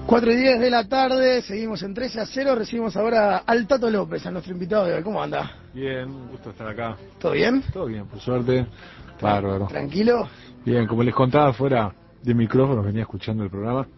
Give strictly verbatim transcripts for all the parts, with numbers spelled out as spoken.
cuatro y diez de la tarde, seguimos en trece a cero, recibimos ahora al Tato López, a nuestro invitado de hoy. ¿Cómo anda? Bien, un gusto estar acá. ¿Todo bien? Todo bien, por suerte. Bárbaro. ¿Tranquilo? Bien, como les contaba fuera de micrófono, venía escuchando el programa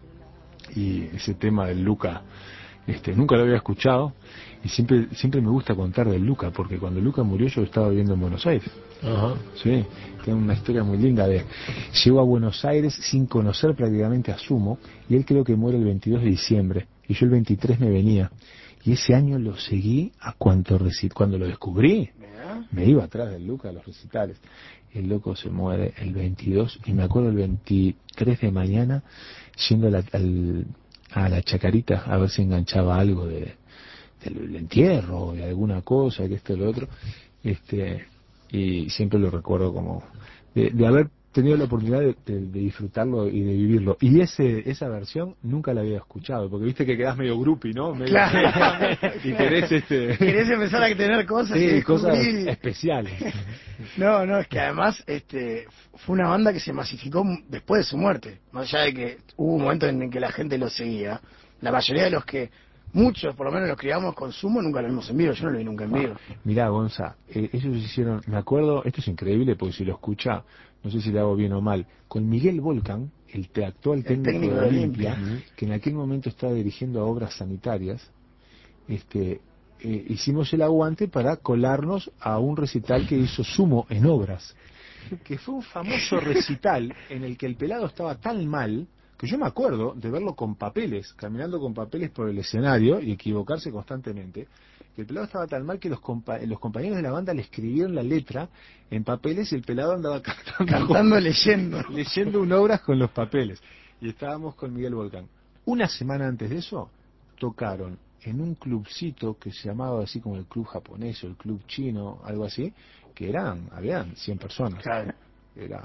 y ese tema del Luca, este, nunca lo había escuchado y siempre siempre me gusta contar del Luca, porque cuando Luca murió yo estaba viviendo en Buenos Aires. Ajá. Sí, tiene una historia muy linda de... Llegó a Buenos Aires sin conocer prácticamente a Sumo y él creo que muere el veintidós de diciembre y yo el veintitrés me venía y ese año lo seguí a cuanto recital. Cuando lo descubrí me iba atrás del Luca a los recitales. El loco se muere el veintidós y me acuerdo el veintitrés de mañana yendo a la, al, a la Chacarita a ver si enganchaba algo de del entierro, de alguna cosa, que esto y lo otro, este, y siempre lo recuerdo como de, de haber tenido la oportunidad de, de, de disfrutarlo y de vivirlo. Y ese esa versión nunca la había escuchado, porque viste que quedás medio groupie, ¿no? Medio, Claro. Y querés este... Querés empezar a tener cosas sí, y cosas descubrir... especiales. No, no, es que además este fue una banda que se masificó después de su muerte. Más allá de que hubo un momento en el que la gente lo seguía, la mayoría de los que, muchos por lo menos los criamos con Sumo, nunca lo vimos en vivo, yo no lo vi nunca en vivo. Mirá, Gonza, eh, ellos hicieron, me acuerdo, esto es increíble porque si lo escucha, no sé si le hago bien o mal, con Miguel Volcan, el te- actual El técnico, técnico de de Olimpia, Olimpia. que en aquel momento estaba dirigiendo a obras sanitarias, este, eh, hicimos el aguante para colarnos a un recital que hizo Sumo en obras, que fue un famoso recital en el que el pelado estaba tan mal que yo me acuerdo de verlo con papeles, caminando con papeles por el escenario y equivocarse constantemente, que el pelado estaba tan mal que los, compa los compañeros de la banda le escribieron la letra en papeles y el pelado andaba cantando, Cantando, con, leyendo. leyendo un obras con los papeles. Y estábamos con Miguel Volcán. Una semana antes de eso, tocaron en un clubcito que se llamaba así como el club japonés o el club chino, algo así, que eran, habían cien personas. Claro. Era,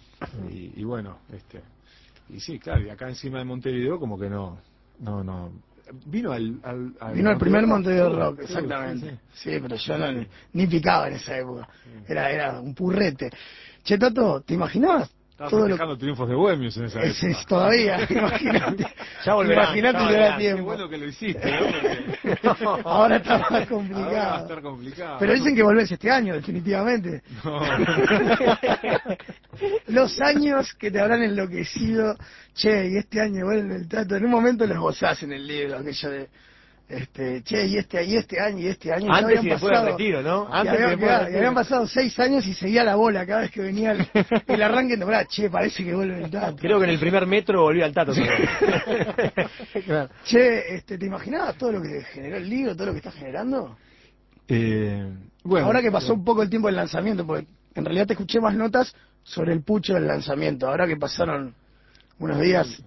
y, y bueno, este... Y sí, claro, y acá encima de Montevideo como que no, no, no. Vino al... al, al Vino el primer Montevideo Rock, Rock, sí, exactamente. sí, Sí, sí, pero yo no, ni picaba en esa época. Era, era un purrete. Che, Tato, ¿te imaginabas? Estaba Todo festejando lo... triunfos de Bohemios en esa Es, época. es, todavía, imagínate. Ya volverán, Imagínate ya si era volverán. tiempo. Qué bueno que lo hiciste, ¿no? Porque... Ahora está más complicado. Ahora va a estar complicado. Pero dicen que volvés este año, definitivamente. No. Los años que te habrán enloquecido, che, y este año vuelve el Tato. En un momento los gozás en el libro, aquello de, este, che, y este, y este año, y este año. Antes ya y después pasado, del retiro, ¿no? y Antes y habían, después del claro, y retiro. habían pasado seis años y seguía la bola cada vez que venía el, el arranque de temporada. Che, parece que vuelve el Tato. Creo que en el primer metro volvió al Tato también. Claro. Che, este, ¿te imaginabas todo lo que generó el libro, todo lo que está generando? Eh, bueno, ahora que pasó un poco el tiempo del lanzamiento, porque en realidad te escuché más notas sobre el pucho del lanzamiento, ahora que pasaron unos días.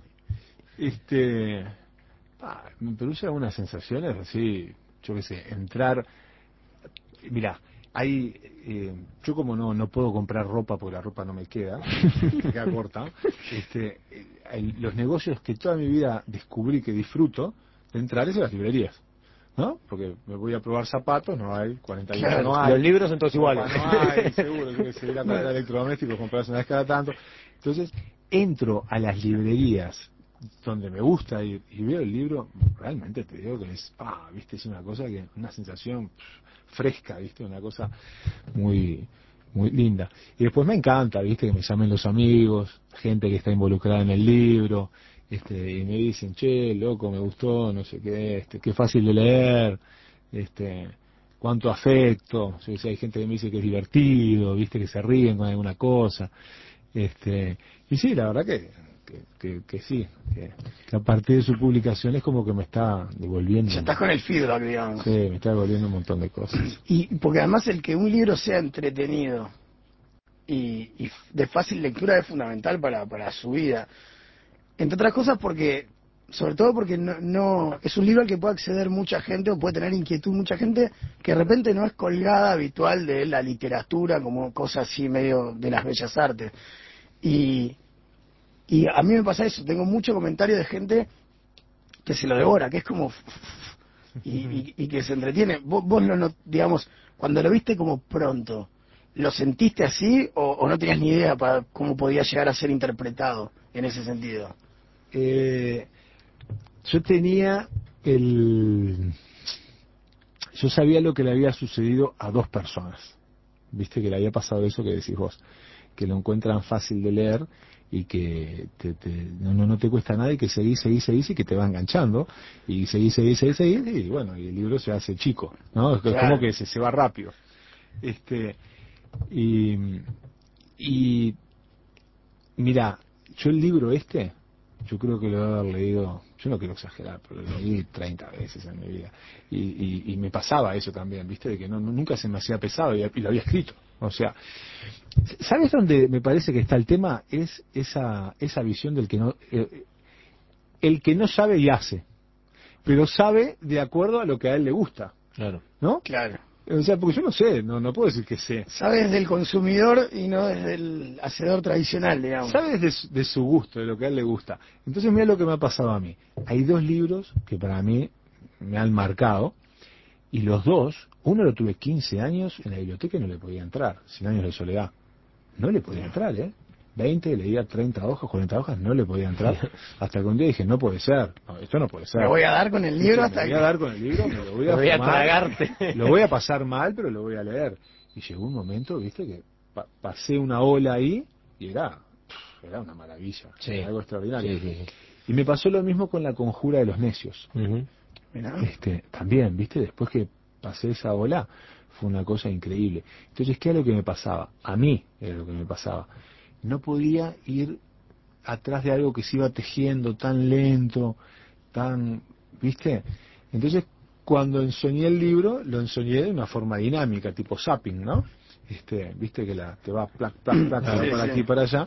Este, ah, me produce algunas sensaciones así, yo qué sé, entrar, mira, hay, eh, yo como no no puedo comprar ropa porque la ropa no me queda, me queda corta, este, hay los negocios que toda mi vida descubrí que disfruto de entrar es en las librerías. ¿No? Porque me voy a probar zapatos, no hay, cuarenta y ocho Claro, no hay. Los libros entonces iguales. No hay, seguro, yo que sé, ir a comprar electrodomésticos, comprarse una vez cada tanto. Entonces, entro a las librerías donde me gusta ir y veo el libro, realmente te digo que es, ah, viste, es una cosa que, una sensación pff, fresca, viste, una cosa muy, muy linda. Y después me encanta, viste, que me llamen los amigos, gente que está involucrada en el libro, este, y me dicen, che, loco, me gustó, no sé qué, este, qué fácil de leer, este, cuánto afecto, yo sé, hay gente que me dice que es divertido, viste, que se ríen con alguna cosa, este, y sí, la verdad que, que, que, que sí, que, que a partir de su publicación es como que me está devolviendo. Ya estás con el feedback, digamos. Sí, me está devolviendo un montón de cosas. Y porque además el que un libro sea entretenido y, y de fácil lectura es fundamental para, para su vida. Entre otras cosas porque, sobre todo porque no, no es un libro al que puede acceder mucha gente o puede tener inquietud mucha gente que de repente no es colgada habitual de la literatura como cosa así medio de las bellas artes. Y, y a mí me pasa eso, tengo mucho comentario de gente que se lo devora, que es como... Y, y, y que se entretiene. Vos, vos no, no, digamos, cuando lo viste como pronto, ¿lo sentiste así o, o no tenías ni idea para cómo podía llegar a ser interpretado en ese sentido? Eh, yo tenía el... Yo sabía lo que le había sucedido a dos personas. Viste que le había pasado eso que decís vos, que lo encuentran fácil de leer y que te, te, no, no te cuesta nada y que seguís, seguís, seguís y que te va enganchando y seguís, seguís, seguís, seguís y bueno, y el libro se hace chico, ¿no? Es Claro. como que se, se va rápido. Este, y, y mira, yo el libro este, yo creo que lo he haber leído, yo no quiero exagerar, pero lo leí treinta veces en mi vida. Y, y, y me pasaba eso también, ¿viste? De que no, nunca se me hacía pesado y, y lo había escrito. O sea, ¿sabes dónde me parece que está el tema? Es esa, esa visión del que no, eh, el que no sabe y hace, pero sabe de acuerdo a lo que a él le gusta. Claro. ¿No? Claro. O sea, porque yo no sé, no, no puedo decir que sé. Sabe desde el consumidor y no desde el hacedor tradicional, digamos. Sabe de su, de su gusto, de lo que a él le gusta. Entonces mira lo que me ha pasado a mí. Hay dos libros que para mí me han marcado, y los dos, uno lo tuve quince años en la biblioteca y no le podía entrar, cien años de soledad. No le podía entrar, ¿eh? veinte, leía treinta hojas, cuarenta hojas, no le podía entrar. Hasta que un día dije, no puede ser, no, esto no puede ser. Me voy a dar con el libro Me hasta voy que... a dar con el libro, me lo voy a, Lo voy a fumar, tragarte. lo voy a pasar mal, pero lo voy a leer. Y llegó un momento, viste, que pa pasé una ola ahí y era, era una maravilla, Sí. era algo extraordinario. Sí, sí, sí. Y me pasó lo mismo con La Conjura de los Necios. Uh-huh. Mirá. Este, también, viste, después que pasé esa ola, fue una cosa increíble. Entonces, ¿qué era lo que me pasaba? A mí era lo que me pasaba. No podía ir atrás de algo que se iba tejiendo tan lento, tan, ¿viste? Entonces, cuando ensoñé el libro, lo ensoñé de una forma dinámica, tipo zapping, ¿no? Este, ¿viste? Que la, te va plac, plac, plac, Sí, para sí. aquí y para allá.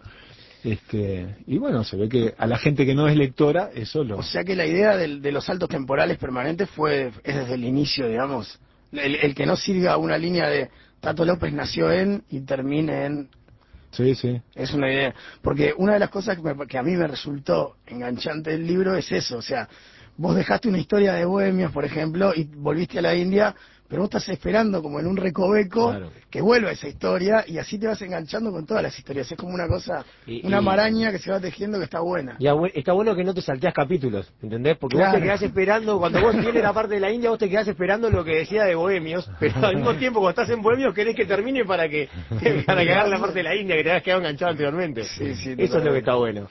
Este, y bueno, se ve que a la gente que no es lectora, eso lo... O sea que la idea del- de los saltos temporales permanentes fue es desde el inicio, digamos. El, el que no siga una línea de Tato López nació en y termine en... Sí, sí. Es una idea. Porque una de las cosas que, me- que a mí me resultó enganchante del libro es eso. O sea, vos dejaste una historia de bohemios, por ejemplo, y volviste a la India, pero vos estás esperando como en un recoveco Claro. que vuelva esa historia y así te vas enganchando con todas las historias. Es como una cosa, Y- una y- maraña que se va tejiendo que está buena. Ya, bu- está bueno que no te salteás capítulos, ¿entendés? Porque vos Claro. te quedás esperando, cuando vos tienes la parte de la India, vos te quedás esperando lo que decía de Bohemios, pero al mismo tiempo cuando estás en Bohemios querés que termine para que para que hagas la parte de la India que te habías quedado enganchado anteriormente. Sí, sí, Eso es lo que está bueno.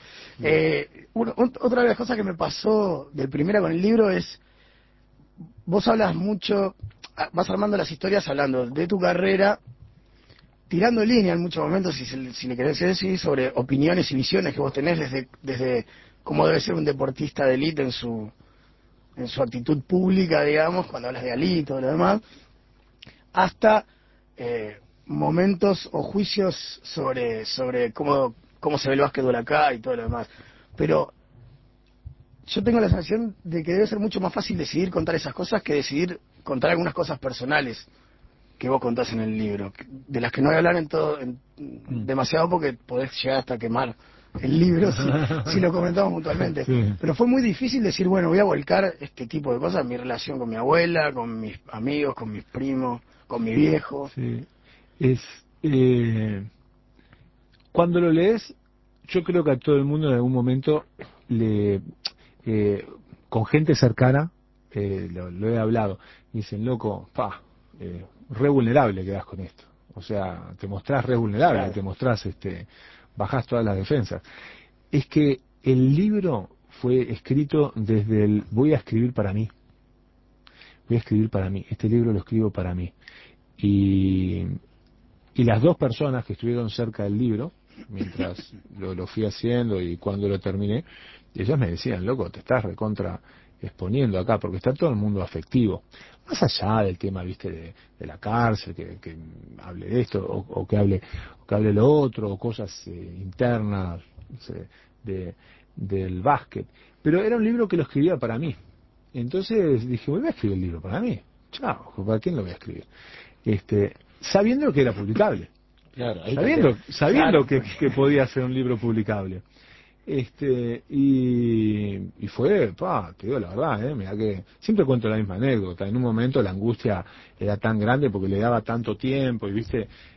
Eh, uno- ot- otra de las cosas que me pasó del primera con el libro es, vos hablas mucho, ah, vas armando las historias hablando de tu carrera, tirando línea en muchos momentos, si, se- si le querés decir, sobre opiniones y visiones que vos tenés desde, desde cómo debe ser un deportista de élite en su, en su actitud pública, digamos, cuando hablas de Ali y todo lo demás, hasta eh, momentos o juicios sobre, sobre cómo, cómo se ve el básquetbol acá y todo lo demás. Pero yo tengo la sensación de que debe ser mucho más fácil decidir contar esas cosas que decidir contar algunas cosas personales que vos contás en el libro, de las que no voy a hablar en todo en, demasiado porque podés llegar hasta quemar el libro si, si lo comentamos mutuamente. Sí. Pero fue muy difícil decir, bueno, voy a volcar este tipo de cosas, mi relación con mi abuela, con mis amigos, con mis primos, con mi viejo. Sí. Es, eh, cuando lo lees, yo creo que a todo el mundo en algún momento, le, eh, con gente cercana, eh, lo, lo he hablado, y dicen, loco, pa, eh, re vulnerable quedás con esto. O sea, te mostrás re vulnerable, Claro. te mostrás, este, bajás todas las defensas. Es que el libro fue escrito desde el voy a escribir para mí. Voy a escribir para mí. Este libro lo escribo para mí. Y, y las dos personas que estuvieron cerca del libro, mientras lo, lo fui haciendo y cuando lo terminé, ellas me decían, loco, te estás recontra exponiendo acá, porque está todo el mundo afectivo. Más allá del tema, viste, de, de la cárcel, que, que hable de esto, o, o que hable o que hable lo otro, o cosas eh, internas no sé, de, del básquet. Pero era un libro que lo escribía para mí. Entonces dije, voy a escribir el libro para mí. Chao, ¿para quién lo voy a escribir? Este, sabiendo que era publicable. Claro, ahí Sabiendo, está. sabiendo Claro. que, que podía ser un libro publicable. Este, y, y fue, pa, te digo la verdad, eh, mira que siempre cuento la misma anécdota. En un momento la angustia era tan grande porque le daba tanto tiempo y viste,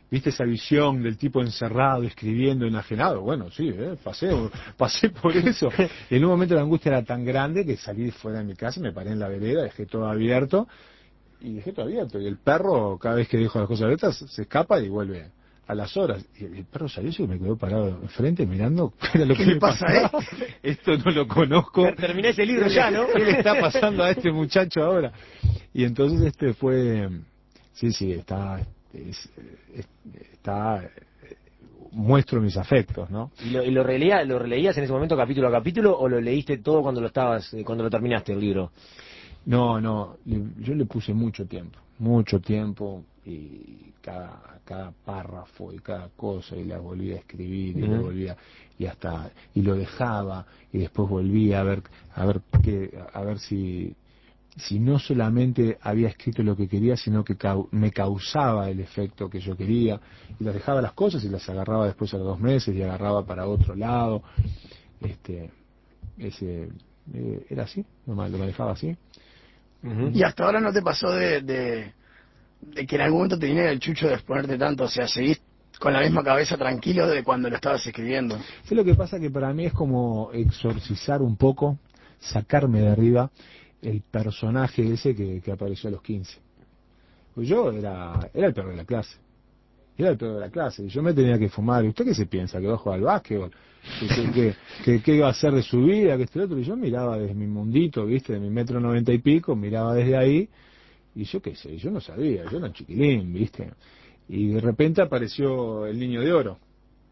¿Viste esa visión del tipo encerrado, escribiendo, enajenado? Bueno, sí, ¿eh? pasé, pasé por eso. Y en un momento la angustia era tan grande que salí fuera de mi casa, me paré en la vereda, dejé todo abierto, y dejé todo abierto. Y el perro, cada vez que dejo las cosas abiertas, se escapa y vuelve a las horas. Y el perro salió y me quedó parado enfrente mirando qué era lo ¿Qué que le me pasa a pasaba. Esto no lo conozco. Terminé ese libro ya, ¿no? ¿Qué le está pasando a este muchacho ahora? Y entonces este fue... Sí, sí, está... Es, es, está muestro mis afectos, ¿no? ¿Y lo, y lo, releía, lo releías en ese momento capítulo a capítulo o lo leíste todo cuando lo estabas eh, cuando lo terminaste el libro? No, no, le- yo le puse mucho tiempo, mucho tiempo y cada, cada párrafo y cada cosa y la volvía a escribir y Ujú. lo volvía y hasta y lo dejaba y después volvía a ver a ver qué a ver si si no solamente había escrito lo que quería, sino que cau- me causaba el efecto que yo quería, y las dejaba las cosas y las agarraba después a los dos meses y agarraba para otro lado. Este, ese, eh, era así, lo ma- lo manejaba así. Ujú. Y hasta ahora no te pasó de, de, de que en algún momento te viniera el chucho de exponerte tanto, o sea, seguís con la misma cabeza tranquilo de cuando lo estabas escribiendo. ¿Sabes lo que pasa? Que para mí es como exorcizar un poco, sacarme de arriba el personaje ese que, que apareció a los quince. Pues yo era, era el peor de la clase. Era el peor de la clase. Yo me tenía que fumar. ¿Y usted qué se piensa? ¿Que va a jugar al básquetbol? ¿Que, que, que, que- que iba a hacer de su vida? ¿Que este y otro? Y yo miraba desde mi mundito, ¿viste? De mi metro noventa y pico, miraba desde ahí. Y yo qué sé, yo no sabía. Yo era un chiquilín, ¿viste? Y de repente apareció el Niño de Oro.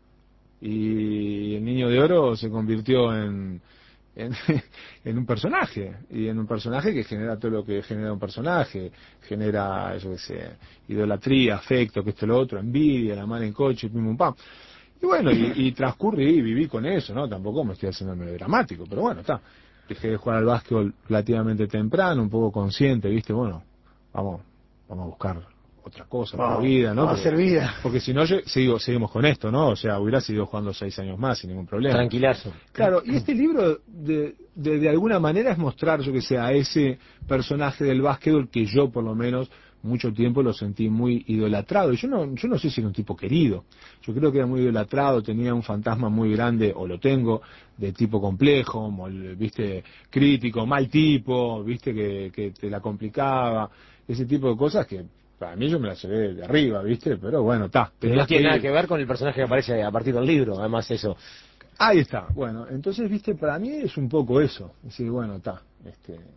Y el Niño de Oro se convirtió en, en, en un personaje, y en un personaje que genera todo lo que genera un personaje, genera, yo qué sé, idolatría, afecto, que esto, lo otro, envidia, la mano en coche, pim pum pam. Y bueno, y, y transcurrí y viví con eso, ¿no? Tampoco me estoy haciendo dramático, pero bueno, está. Dejé de jugar al básquetbol relativamente temprano, un poco consciente, ¿viste? Bueno, vamos, vamos a buscar otra cosa, otra Vamos, vida, ¿no? vamos a Porque, hacer vida. porque si no, yo- sigo, seguimos con esto, ¿no? O sea, hubiera seguido jugando seis años más sin ningún problema. Tranquilazo. Claro, y este libro de, de, de alguna manera es mostrar, yo que sé, a ese personaje del básquetbol que yo por lo menos mucho tiempo lo sentí muy idolatrado. Y yo no, yo no sé si era un tipo querido. Yo creo que era muy idolatrado, tenía un fantasma muy grande, o lo tengo, de tipo complejo, mol- viste, crítico, mal tipo, viste, que, que te la complicaba, ese tipo de cosas que para mí yo me las llevé de arriba, viste, pero bueno, está. Pero no tiene nada que ver con el personaje que aparece a partir del libro, además eso. Ahí está, bueno, entonces, viste, para mí es un poco eso, decir, bueno, está, este, eh,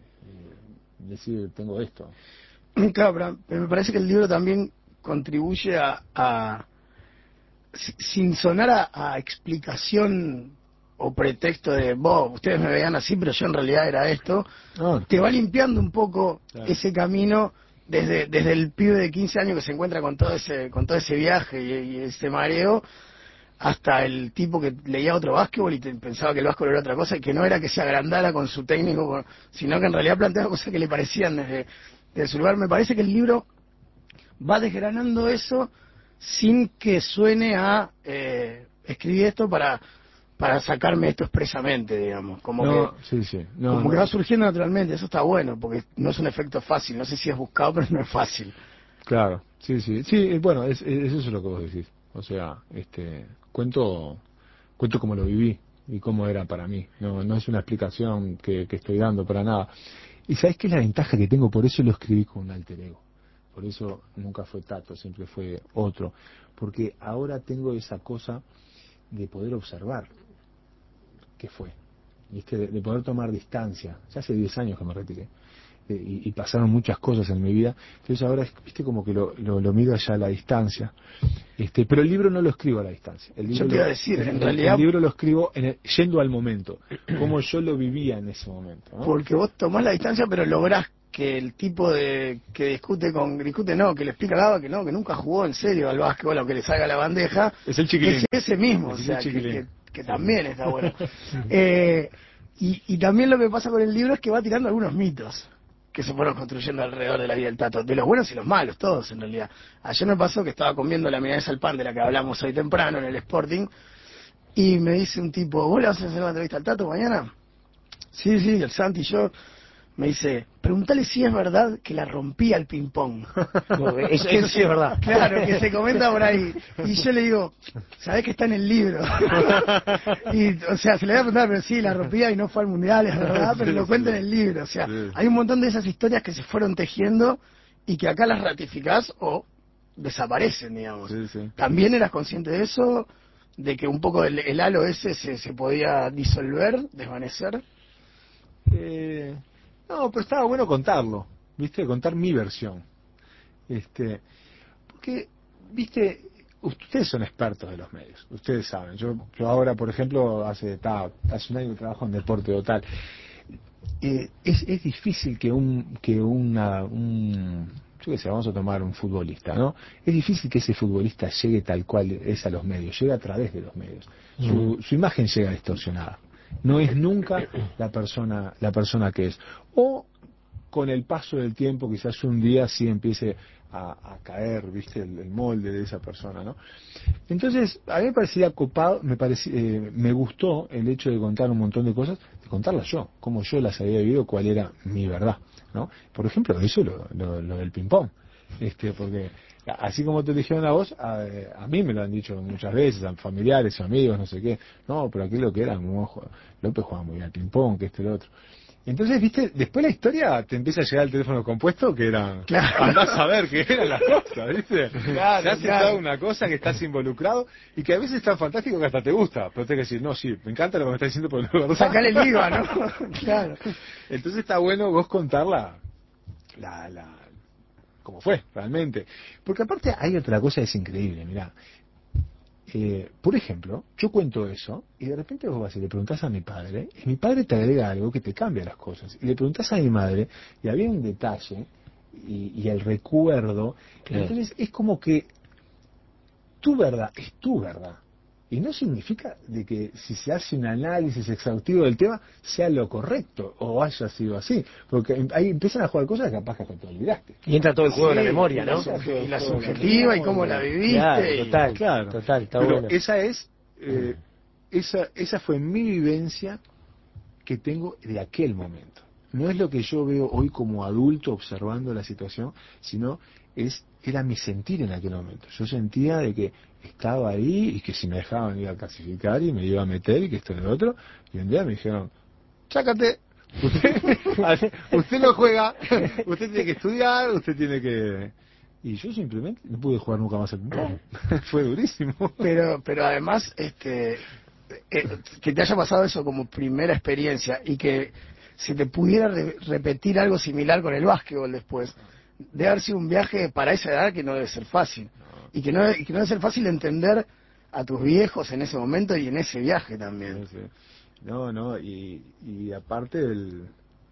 decir, tengo esto. Claro, pero pero me parece que el libro también contribuye a, a si- sin sonar a, a explicación o pretexto de, vos, ustedes me veían así, pero yo en realidad era esto, Ah, te va limpiando un poco Claro. ese camino desde desde el pibe de quince años que se encuentra con todo ese con todo ese viaje y, y ese mareo, hasta el tipo que leía otro básquetbol y te- pensaba que el básquetbol era otra cosa y que no era que se agrandara con su técnico, con- sino que en realidad planteaba cosas que le parecían desde, desde su lugar. Me parece que el libro va desgranando eso sin que suene a eh, escribir esto para para sacarme esto expresamente, digamos, como No, que sí, sí, no, como no, que va surgiendo naturalmente. Eso está bueno porque no es un efecto fácil, no sé si es buscado, pero no es fácil. claro, sí, sí, sí, eh, bueno, es, es- eso es lo que vos decís, o sea, este, cuento, cuento cómo lo viví y cómo era para mí, no, no es una explicación que, que estoy dando para nada. Y sabés qué es la ventaja que tengo, por eso lo escribí con un alter ego, por eso nunca fue Tato, siempre fue otro, porque ahora tengo esa cosa de poder observar qué fue, ¿viste? De, de poder tomar distancia. Ya hace diez años que me retiré. eh, Y, y pasaron muchas cosas en mi vida. Entonces ahora, es, viste, como que lo, lo, lo miro allá a la distancia. Este, pero el libro no lo escribo a la distancia. El libro Yo te iba a lo- decir, el, en el- realidad, el libro lo escribo en el- yendo al momento, como yo lo vivía en ese momento, ¿no? porque vos tomás la distancia, pero lográs que el tipo de que discute con discute no, que le explica al lado que no, que nunca jugó en serio al básquetbol, aunque le salga la bandeja, Es el chiquilín. es ese mismo, o Es el sea, que, chiquilín. que, que también está bueno. Eh, y, y también lo que pasa con el libro es que va tirando algunos mitos que se fueron construyendo alrededor de la vida del Tato, de los buenos y los malos, todos en realidad. Ayer me pasó que estaba comiendo la milanesa al pan de la que hablamos hoy temprano en el Sporting, y me dice un tipo, ¿vos le vas a hacer una entrevista al Tato mañana? Sí, sí, el Santi y yo. me dice, pregúntale si es verdad que la rompía el ping-pong. Eso, eso sí es verdad. Claro, que se comenta por ahí. Y yo le digo, ¿sabés que está en el libro? Y, o sea, se le voy a preguntar, pero sí, la rompía y no fue al mundial, es verdad, pero lo cuenta en el libro. O sea, Sí. hay un montón de esas historias que se fueron tejiendo y que acá las ratificás o desaparecen, digamos. Sí, sí. ¿También eras consciente de eso? ¿De que un poco el, el halo ese se, se podía disolver, desvanecer? Eh, no, pero estaba bueno contarlo, ¿viste? Contar mi versión. Este, porque, ¿viste? Ustedes son expertos de los medios, ustedes saben. Yo, yo ahora, por ejemplo, hace, ta, hace un año que trabajo en deporte total. Eh, es, es difícil que un, que una, un, yo qué sé, vamos a tomar un futbolista, ¿no? Es difícil que ese futbolista llegue tal cual es a los medios, llega a través de los medios. Su, su imagen llega distorsionada. No es nunca la persona, la persona que es. O con el paso del tiempo, quizás un día sí empiece a, a caer, viste, el, el molde de esa persona, ¿no? Entonces, a mí me parecía copado, me parecía, eh, me gustó el hecho de contar un montón de cosas, de contarlas yo, cómo yo las había vivido, cuál era mi verdad, ¿no? Por ejemplo, eso lo, lo, lo del ping-pong, este, porque así como te dijeron a vos, a, a mí me lo han dicho muchas veces, a familiares, amigos, no sé qué, no, pero aquí lo que era, López jugaba muy bien al ping-pong, que esto y lo otro. Entonces, viste, después la historia te empieza a llegar el teléfono compuesto que era, claro. andás a ver qué eran las cosas, viste. Claro, se hace claro. toda una cosa que estás involucrado y que a veces es tan fantástico que hasta te gusta, pero tenés que decir, no, sí, me encanta lo que me estás diciendo, pero no es verdad. Sacale el I V A, ¿no? Claro. Entonces está bueno vos contar la, la, la, cómo fue realmente. Porque aparte hay otra cosa que es increíble, mirá. Eh, por ejemplo, yo cuento eso y de repente vos vas y le preguntás a mi padre y mi padre te agrega algo que te cambia las cosas. Y le preguntás a mi madre y había un detalle y, y el recuerdo. Claro. Entonces es como que tu verdad es tu verdad. Y no significa de que si se hace un análisis exhaustivo del tema sea lo correcto o haya sido así. Porque ahí empiezan a jugar cosas que capaz que te olvidaste. Y entra todo el juego Sí, de la memoria, y ¿no? la, subje- y la subjetiva y cómo la viviste. Claro, y- total, Claro, total, está pero bueno. esa es eh, esa esa fue mi vivencia que tengo de aquel momento. No es lo que yo veo hoy como adulto observando la situación, sino es era mi sentir en aquel momento. Yo sentía de que estaba ahí y que si me dejaban iba a clasificar y me iba a meter y que esto y lo otro. Y un día me dijeron, chácate, usted, usted no juega, usted tiene que estudiar, usted tiene que... Y yo simplemente no pude jugar nunca más al ping-pong. Fue durísimo. Pero, pero además, este, eh, que te haya pasado eso como primera experiencia y que se te pudiera re- repetir algo similar con el básquetbol después, debe haber sido un viaje para esa edad que no debe ser fácil. Y que no, y que no debe ser fácil entender a tus viejos en ese momento y en ese viaje también. Sí, sí. No, no, y, y aparte del,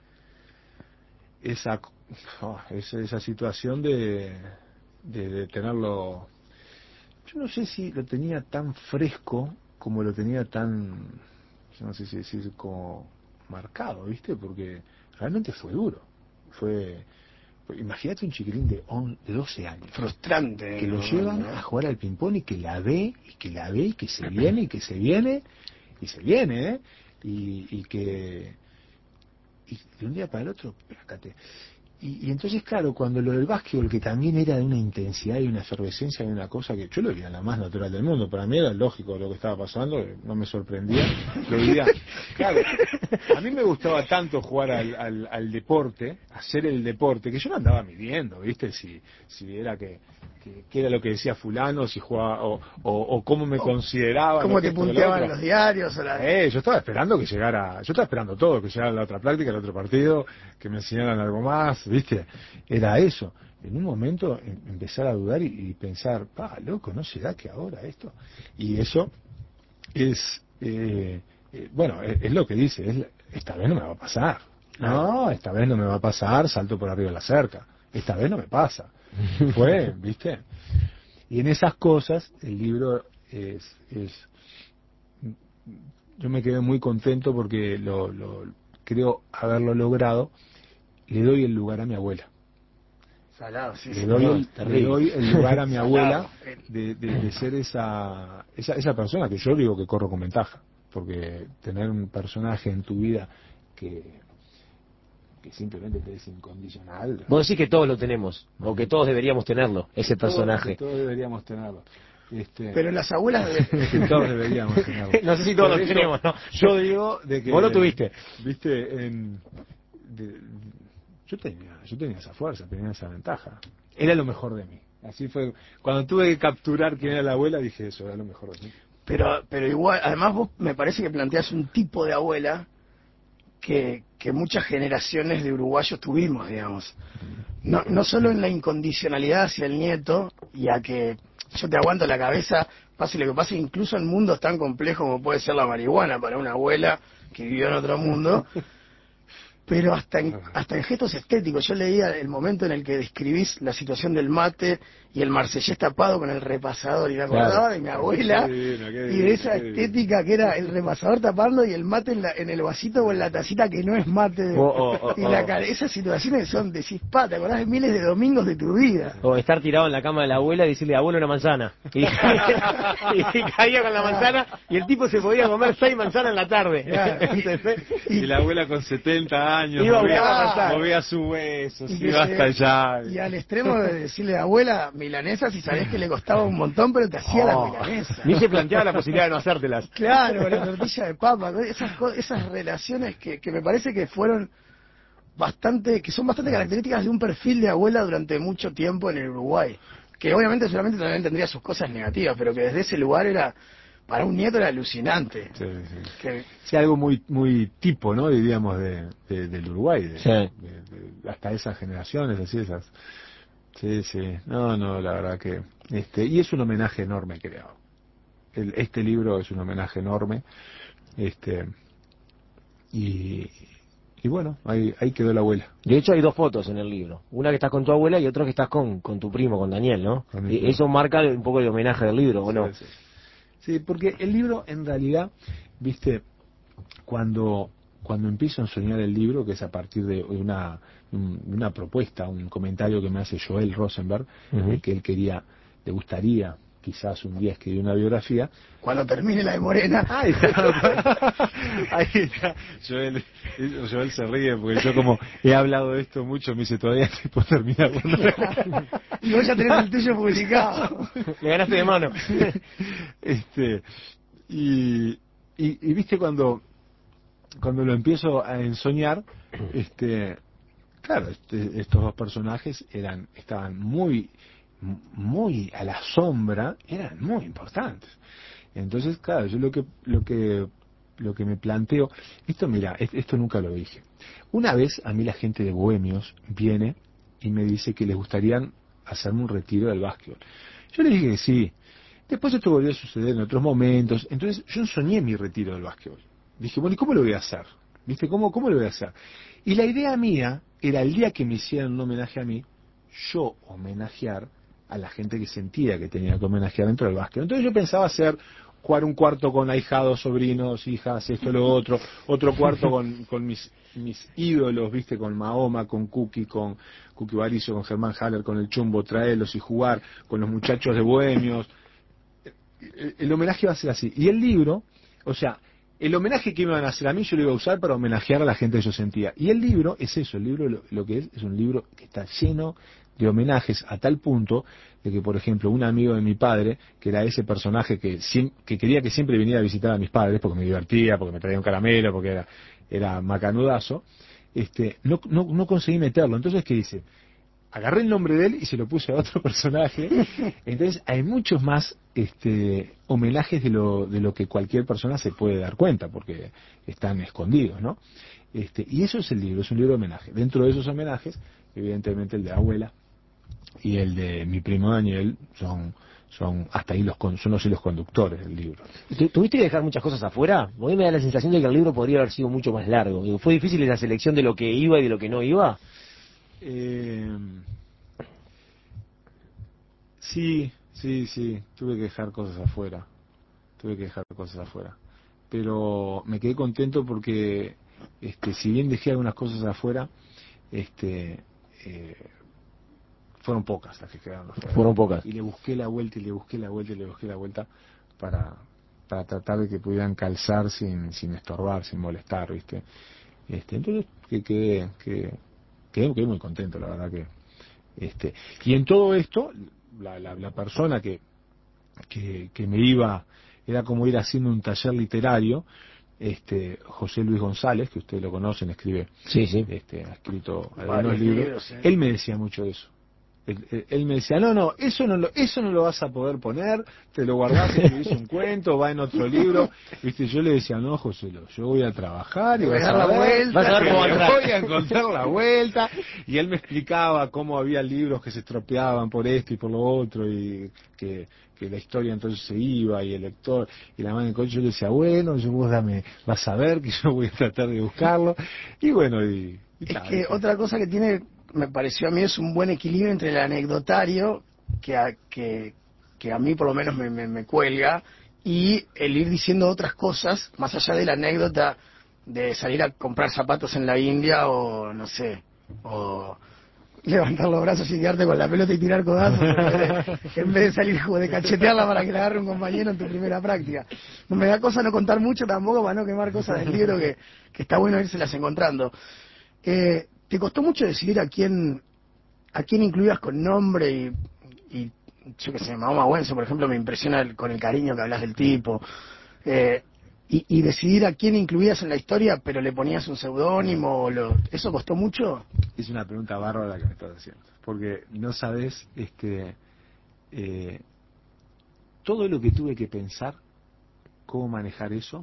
esa, oh, esa, esa situación de, de, de tenerlo, yo no sé si lo tenía tan fresco como lo tenía tan, yo no sé si decir como marcado, ¿viste? Porque realmente fue duro. Fue, fue- imagínate un chiquilín de, on, de doce años. Frustrante. Que lo ¿no? llevan ¿no? a jugar al ping-pong y que la ve, y que la ve, y que se viene, y que se viene, y se viene, ¿eh? Y, y que y de un día para el otro, espérate. Y, y entonces, claro, cuando lo del básquetbol, que también era de una intensidad y una efervescencia de una cosa que yo lo veía la más natural del mundo, para mí era lógico lo que estaba pasando, no me sorprendía, lo veía, claro, a mí me gustaba tanto jugar al, al, al deporte, hacer el deporte, que yo no andaba midiendo, ¿viste? Si, si era que, que, que era lo que decía fulano, si jugaba, o, o, o cómo me O consideraban. ¿Cómo lo que te esto, que lo punteaban otro. los diarios? O la... Eh, yo estaba esperando que llegara, yo estaba esperando todo, que llegara la otra práctica, el otro partido, que me enseñaran algo más, ¿viste? Era eso. En un momento em- empezar a dudar y, y pensar, pa, loco, ¿no será que ahora esto? Y eso es, eh, eh, bueno, es, es lo que dice, es, la- esta vez no me va a pasar. No, esta vez no me va a pasar, salto por arriba de la cerca. Esta vez no me pasa. Fue, ¿viste? Y en esas cosas el libro es, es yo me quedé muy contento porque lo, lo creo haberlo logrado. Le doy el lugar a mi abuela. Salado, sí, Le sí. doy, no, el, terrible. le doy el lugar a mi Salado. abuela de, de, de ser esa, esa esa persona que yo digo que corro con ventaja. Porque tener un personaje en tu vida que que simplemente te es incondicional. Vos decís que todos lo tenemos, o que todos deberíamos tenerlo, ese personaje. Todos, todos deberíamos tenerlo. Este, Pero las abuelas de... que todos deberíamos tenerlo. No sé si todos Por lo eso, tenemos, ¿no? Yo digo de que... Vos lo tuviste. Viste, en, de, yo tenía yo tenía esa fuerza, tenía esa ventaja. Era lo mejor de mí. Así fue. Cuando tuve que capturar quién era la abuela, dije eso, era lo mejor de mí. Pero, pero igual, además vos me parece que planteas un tipo de abuela que, que muchas generaciones de uruguayos tuvimos, digamos. No, no solo en la incondicionalidad hacia el nieto y a que yo te aguanto la cabeza, pase lo que pase, incluso en mundos tan complejos como puede ser la marihuana para una abuela que vivió en otro mundo, pero hasta en, hasta en gestos estéticos. Yo leía el momento en el que describís la situación del mate y el marsellés tapado con el repasador, y me acordaba Claro. de mi abuela Qué divino, qué y de divino, esa qué divino. estética que era el repasador tapando y el mate en, la, en el vasito o en la tacita que no es mate de- Oh, oh, oh, y la oh. cara- esas situaciones son, decís, pa, te acordás de miles de domingos de tu vida. O estar tirado en la cama de la abuela y decirle, abuelo, una manzana. Y, y caía con la manzana y el tipo se podía comer seis manzanas en la tarde. Claro. ¿Entendés? Y la abuela con setenta años Iba a movía, buscar la manzana. movía sus huesos, Y que iba se- hasta allá. Y al extremo de decirle, abuela, milanesas, y sabés que le costaba un montón, pero te hacía Oh. las milanesas. Ni se planteaba la posibilidad de no hacértelas. Claro, la tortilla de papa, esas, co- esas relaciones que, que me parece que fueron bastante, que son bastante características de un perfil de abuela durante mucho tiempo en el Uruguay. Que obviamente solamente también tendría sus cosas negativas, pero que desde ese lugar era, para un nieto era alucinante. Sí, sí. Que, Sí, algo muy muy tipo, ¿no? Diríamos de, de- del Uruguay, de, Sí. de- de- hasta esas generaciones, así esas. Sí, sí. No, no, la verdad que este y es un homenaje enorme, creo. El- este libro es un homenaje enorme, este y y bueno, ahí ahí quedó la abuela. De hecho hay dos fotos en el libro. Una que estás con tu abuela y otra que estás con, con tu primo, con Daniel, ¿no? Con mi Y primo. eso marca un poco el homenaje del libro, ¿o no? Sí, sí. Sí, porque el libro en realidad, viste, cuando cuando empiezo a enseñar el libro, que es a partir de una un- una propuesta, un comentario que me hace Joel Rosenberg, Ujú. de que él quería, le gustaría quizás un día escribir una biografía. cuando termine la de Morena, Ahí está, ahí está. Joel, Joel se ríe porque yo como he hablado de esto mucho, me dice todavía se puede terminar. y vos ya tenés el tuyo publicado. Le ganaste de mano. este y, y, y viste cuando cuando lo empiezo a ensoñar, este claro, este, estos dos personajes eran estaban muy muy a la sombra, eran muy importantes. Entonces, claro, yo lo que lo que lo que me planteo, esto mira, es- esto nunca lo dije. Una vez a mí la gente de Bohemios viene y me dice que les gustaría hacerme un retiro del básquetbol. Yo le dije que sí. Después esto volvió a suceder en otros momentos. Entonces yo soñé mi retiro del básquetbol. Dije, bueno, ¿y cómo lo voy a hacer? ¿Viste? ¿Cómo, cómo lo voy a hacer? Y la idea mía era el día que me hicieran un homenaje a mí, yo homenajear a la gente que sentía que tenía que homenajear dentro del básquet. Entonces yo pensaba hacer, jugar un cuarto con ahijados, sobrinos, hijas, esto, lo otro, otro cuarto con, con mis, mis ídolos, viste, con Mahoma, con Cookie, con Cookie Baricio, con Germán Haller, con el Chumbo, traerlos y jugar, con los muchachos de Bohemios. El, el homenaje va a ser así. Y el libro, o sea, el homenaje que me iban a hacer a mí yo lo iba a usar para homenajear a la gente que yo sentía. Y el libro es eso, el libro lo, lo que es, es un libro que está lleno de homenajes a tal punto de que, por ejemplo, un amigo de mi padre, que era ese personaje que, siem- que quería que siempre viniera a visitar a mis padres, porque me divertía, porque me traía un caramelo, porque era, era macanudazo, este, no, no, no conseguí meterlo. Entonces, ¿qué hice? Agarré el nombre de él y se lo puse a otro personaje. Entonces hay muchos más este, homenajes de lo, de lo que cualquier persona se puede dar cuenta, porque están escondidos, ¿no? Este, y eso es el libro, es un libro de homenaje. Dentro de esos homenajes, evidentemente el de abuela y el de mi primo Daniel son, son hasta ahí los, con- son los hilos conductores del libro. ¿Tu- ¿Tuviste que dejar muchas cosas afuera? A mí me da la sensación de que el libro podría haber sido mucho más largo. Digo, ¿fue difícil la selección de lo que iba y de lo que no iba? Eh, sí, sí, sí, tuve que dejar cosas afuera, tuve que dejar cosas afuera, pero me quedé contento porque, este, si bien dejé algunas cosas afuera, este, eh, fueron pocas las que quedaron afuera. Fueron pocas. Y le busqué la vuelta y le busqué la vuelta y le busqué la vuelta para, para tratar de que pudieran calzar sin, sin estorbar, sin molestar, ¿viste? Este, entonces, que quedé, que, quedé, quedé muy contento, la verdad que. Este, y en todo esto, la, la, la persona que, que, que me iba, era como ir haciendo un taller literario, este, José Luis González, que ustedes lo conocen, escribe, sí, sí. Este, ha escrito algunos Varios libros, libros, ¿eh? él me decía mucho eso. Él, él, él me decía, no, no, eso no lo, eso no lo vas a poder poner, te lo guardás, escribís un cuento, va en otro libro, viste, yo le decía, no, José, yo voy a trabajar y Voy a vas dar a la ver, vuelta. Vas a ver cómo le atrás. voy a encontrar la vuelta, y él me explicaba cómo había libros que se estropeaban por esto y por lo otro, y que, que la historia entonces se iba, y el lector, y la mano en coche, yo le decía, bueno, yo vos dame, vas a ver que yo voy a tratar de buscarlo, y bueno, y... y Es tal, que ¿viste? otra cosa que tiene, me pareció a mí, es un buen equilibrio entre el anecdotario, que a, que, que a mí por lo menos me, me, me cuelga, y el ir diciendo otras cosas, más allá de la anécdota de salir a comprar zapatos en la India, o no sé, o levantar los brazos y quedarte con la pelota y tirar codazos, en vez de, en vez de salir como de cachetearla para que la agarre un compañero en tu primera práctica. No me da cosa no contar mucho tampoco para no quemar cosas del libro, que, que está bueno irselas encontrando. Eh, ¿Te costó mucho decidir a quién a quién incluías con nombre y, y yo qué sé, Mahoma Wense, por ejemplo, me impresiona el- con el cariño que hablas del tipo, eh, y, y decidir a quién incluías en la historia, pero le ponías un seudónimo, o lo, ¿eso costó mucho? Es una pregunta bárbara que me estás haciendo, porque no sabes, este, eh, todo lo que tuve que pensar, cómo manejar eso,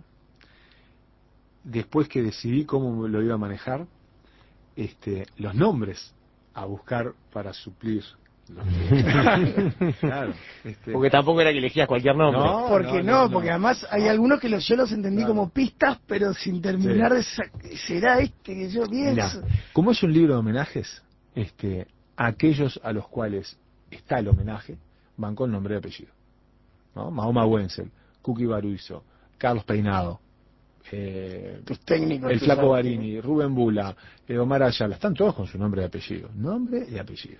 después que decidí cómo lo iba a manejar, este, los nombres a buscar para suplir. Los que- claro, este, Porque tampoco era que elegías cualquier nombre. No, Porque no, porque además hay No. algunos que los, yo los entendí Claro. como pistas, pero sin terminar de sa- será este que yo bien. Mirá, como es un libro de homenajes, este, aquellos a los cuales está el homenaje van con nombre y apellido, ¿no? Mahoma Wenzel, Cookie Baruizo, Carlos Peinado, eh, Tus técnicos, el tus Flaco artes. Barini, Rubén Bula, eh, Omar Ayala, están todos con su nombre y apellido, nombre y apellido.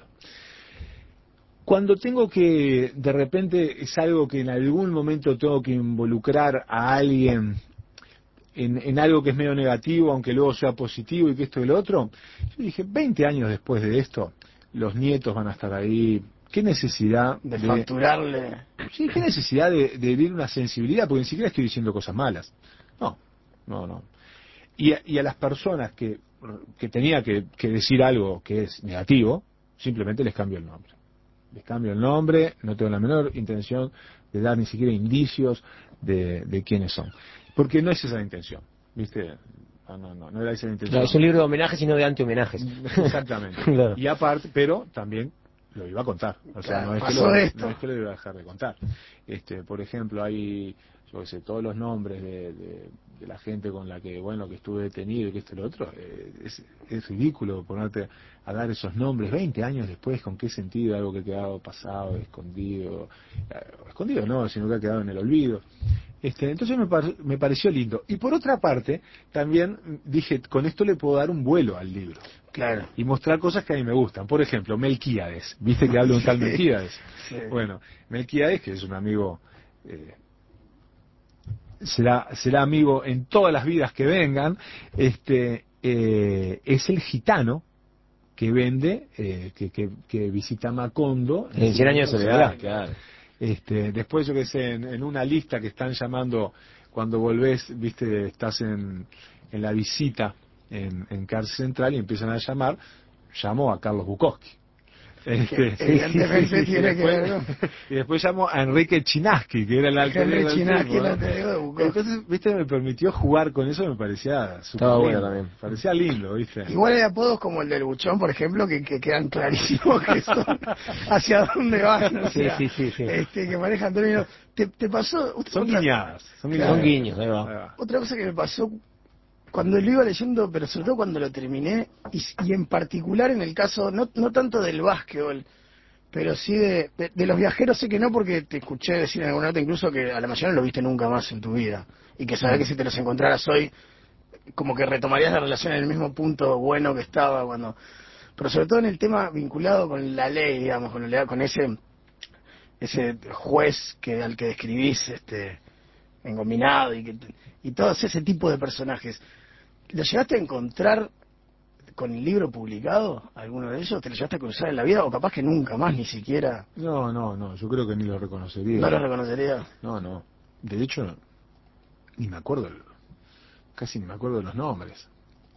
Cuando tengo que, de repente, es algo que en algún momento tengo que involucrar a alguien en, en algo que es medio negativo, aunque luego sea positivo y que esto y lo otro, yo dije, veinte años después de esto, los nietos van a estar ahí, qué necesidad de, de... facturarle. Sí, qué necesidad de, de herir una sensibilidad, porque ni siquiera estoy diciendo cosas malas. No, no, no. Y a, y a las personas que, que tenía que, que decir algo que es negativo, simplemente les cambio el nombre. Les cambio el nombre, no tengo la menor intención de dar ni siquiera indicios de, de quiénes son. Porque no es esa la intención, ¿viste? No, no, no, no era esa la intención. No, es un libro de homenajes y no de anti-homenajes. Exactamente. Claro. Y aparte, pero también lo iba a contar. O sea, Claro, no, es que pasó lo, esto. no es que lo iba a dejar de contar. Este, por ejemplo, hay, yo qué sé, todos los nombres de, de, de la gente con la que, bueno, que estuve detenido y que esto y lo otro. Eh, es, es ridículo ponerte a dar esos nombres veinte años después, con qué sentido, algo que ha quedado pasado, escondido. Eh, escondido no, sino que ha quedado en el olvido. Este, entonces me, par- me pareció lindo. Y por otra parte, también dije, con esto le puedo dar un vuelo al libro. Claro. Y mostrar cosas que a mí me gustan. Por ejemplo, Melquíades. ¿Viste que hablo de un tal Sí, Melquíades? sí. Bueno, Melquíades, que es un amigo, eh, será, será amigo en todas las vidas que vengan, este, eh, es el gitano que vende, eh, que, que, que visita Macondo En Cien años de soledad, claro. Este, después, yo que sé, en, en una lista que están llamando, cuando volvés, viste, estás en, en la visita en, en Cárcel Central y empiezan a llamar, llamó a Carlos Bukowski. Este, Que evidentemente y, tiene que después, ver con- y después llamó a Enrique Chinaski, que era el alter Henry ego del Chinaski, tipo, el ¿no? alter ego de Bukowski. Entonces, viste, me permitió jugar con eso, me parecía súper Estaba lindo, bueno también. parecía lindo, viste. Igual hay apodos como el del Buchón, por ejemplo, que, que quedan clarísimos que son hacia dónde van, o Sí, sea, sí, sí, sí. Este, que manejan términos. ¿Te, te pasó? Son otra, guiñadas, son Claro. Son guiñadas. guiños, ahí va. Ahí va. otra cosa que me pasó cuando lo iba leyendo, pero sobre todo cuando lo terminé, y, y en particular en el caso, no, no tanto del básquetbol, pero sí de, de, de los viajeros, sé que no, porque te escuché decir en alguna nota incluso que a la mayoría no lo viste nunca más en tu vida, y que sabés que si te los encontraras hoy, como que retomarías la relación en el mismo punto bueno que estaba cuando... Pero sobre todo en el tema vinculado con la ley, digamos, con, el, con ese ese juez que al que describís este engominado y que y todo ese tipo de personajes. ¿Lo llegaste a encontrar con el libro publicado, alguno de ellos? ¿Te lo llegaste a cruzar en la vida? O capaz que nunca más, ni siquiera. No, no, no, yo creo que ni lo reconocería. ¿No lo reconocería? No, no. De hecho, ni me acuerdo, casi ni me acuerdo de los nombres.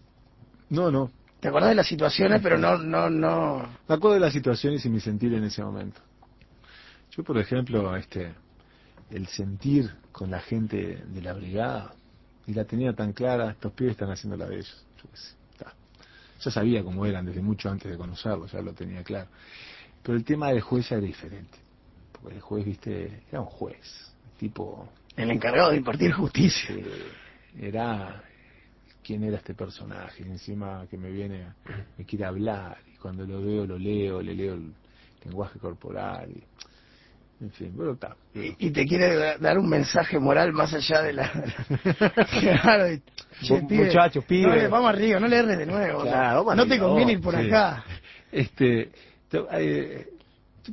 No, no. ¿Te acordás de las situaciones, pero no, no, no? Me acuerdo de las situaciones y mi sentir en ese momento. Yo, por ejemplo, este, el sentir con la gente de la brigada, y la tenía tan clara, estos pibes están haciendo la de ellos. Yo qué sé, está. Ya sabía cómo eran desde mucho antes de conocerlos, ya lo tenía claro. Pero el tema del juez era diferente. Porque el juez, viste, era un juez, tipo... El encargado de impartir justicia. Eh, era... ¿Quién era este personaje? Y encima que me viene, me quiere hablar, y cuando lo veo, lo leo, le leo el lenguaje corporal, y... En fin, bueno, está. Y, y te quiere dar un mensaje moral más allá de la... Claro, y, che, pibe, muchachos, pibes. No le, vamos arriba, no le erres de nuevo. Claro, no, no te conviene ir por sí. acá. Este, tu- eh, tu-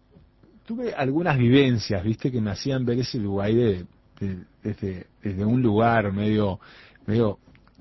tuve algunas vivencias, viste, que me hacían ver ese lugar de, de- desde, desde un lugar medio, medio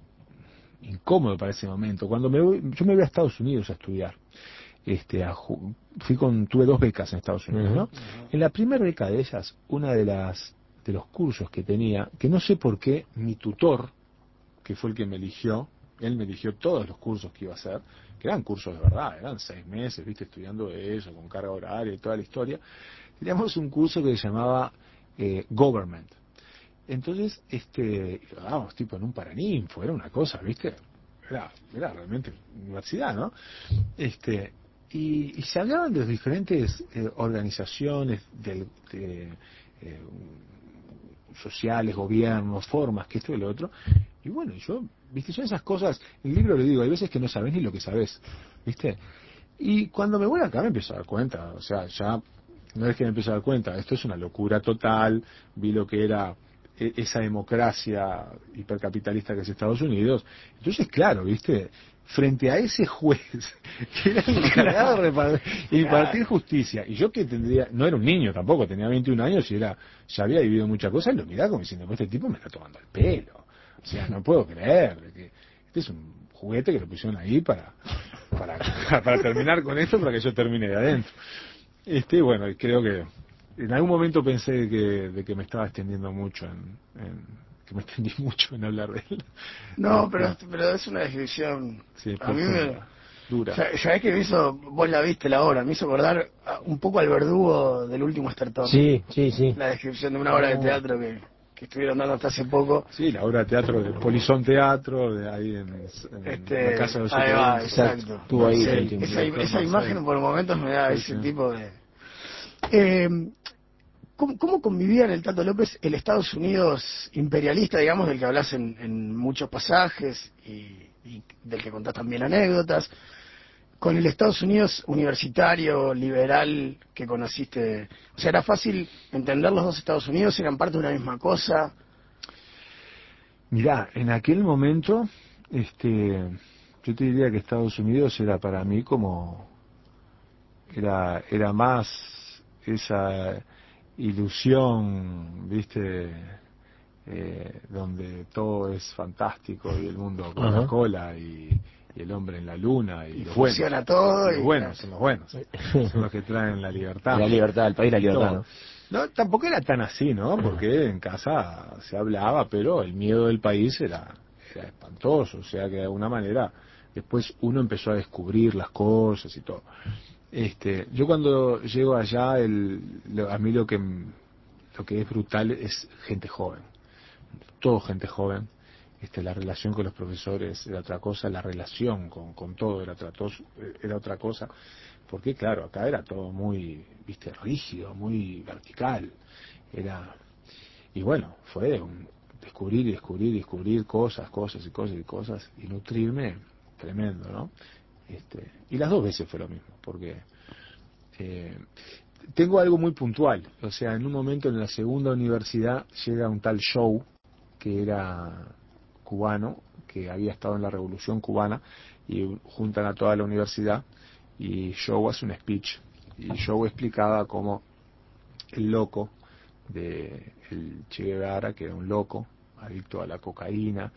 incómodo para ese momento. Cuando me voy, yo me voy a Estados Unidos a estudiar. Este, a ju- fui con, tuve dos becas en Estados Unidos, Uh-huh. ¿no? En la primera beca de ellas, una de las, de los cursos que tenía, que no sé por qué, mi tutor, que fue el que me eligió, él me eligió todos los cursos que iba a hacer, que eran cursos de verdad, eran seis meses, viste, estudiando eso, con carga horaria y toda la historia. Teníamos un curso que se llamaba eh, Government. Entonces, este, vamos, tipo en un paraninfo, era una cosa, viste, era, era realmente universidad, ¿no? Este, y, y se hablaban de las diferentes eh, organizaciones del, de, eh, sociales, gobiernos, formas, que esto y lo otro. Y bueno, yo, viste, son esas cosas, en el libro le digo, hay veces que no sabes ni lo que sabes, viste. Y cuando me voy acá me empiezo a dar cuenta, o sea, ya no es que me empiezo a dar cuenta, esto es una locura total, vi lo que era e- esa democracia hipercapitalista que es Estados Unidos. Entonces, claro, viste, frente a ese juez que era el encargado de repar- impartir justicia, y yo que tendría, no era un niño tampoco, tenía veintiún años y era, ya había vivido muchas cosas, lo miraba como diciendo, este tipo me está tomando el pelo. O sea, no puedo creer que este es un juguete que lo pusieron ahí para, para, para terminar con esto, para que yo termine de adentro. Este, bueno, creo que en algún momento pensé que, de que me estaba extendiendo mucho en, en- que me extendí mucho en hablar de él. No, Este, pero, pero es una descripción... sí, A mí me... profunda, dura. Ya, ya es que me hizo... Vos la viste la obra, me hizo acordar a- un poco al verdugo del último Estertón. Sí, sí, sí. La descripción de una obra de teatro que, que estuvieron dando hasta hace poco. Sí, la obra de teatro de Polizón Teatro, de ahí en, en Este, la Casa de los ahí va, Siete exacto. Estuvo ahí Sí, todo el tiempo. esa, Director esa Marcel. imagen por momentos me da Sí, ese sí. tipo de... Eh, ¿cómo, ¿Cómo convivía en el Tato López el Estados Unidos imperialista, digamos, del que hablas en, en muchos pasajes y, y del que contás también anécdotas, con el Estados Unidos universitario, liberal, que conociste? O sea, ¿era fácil entender los dos Estados Unidos? ¿Eran parte de una misma cosa? Mirá, en aquel momento, este, yo te diría que Estados Unidos era para mí como, era, era más esa ilusión, viste, eh, donde todo es fantástico y el mundo con la Ajá. cola y, y el hombre en la luna y, Y los buenos, funciona todo los y- buenos son los buenos, son los que traen la libertad. La libertad, el país, la libertad, Todo. ¿no? No, tampoco era tan así, ¿no? Porque en casa se hablaba, pero el miedo del país era, era espantoso. O sea que de alguna manera después uno empezó a descubrir las cosas y todo. Este, yo cuando llego allá, el, lo- a mí lo que, m- lo que es brutal es gente joven. Todo gente joven. Este, la relación con los profesores era otra cosa, la relación con, con todo era otra, tos- era otra cosa. Porque claro, acá era todo muy, viste, rígido, muy vertical. Era, y bueno, fue un descubrir y descubrir y descubrir cosas, cosas y cosas y cosas, y nutrirme tremendo, ¿no? Este, y las dos veces fue lo mismo, porque eh, tengo algo muy puntual. O sea, en un momento en la segunda universidad llega un tal Show, que era cubano, que había estado en la Revolución Cubana, y juntan a toda la universidad, y Show hace un speech, y Show explicaba cómo el loco de el Che Guevara, que era un loco, adicto a la cocaína,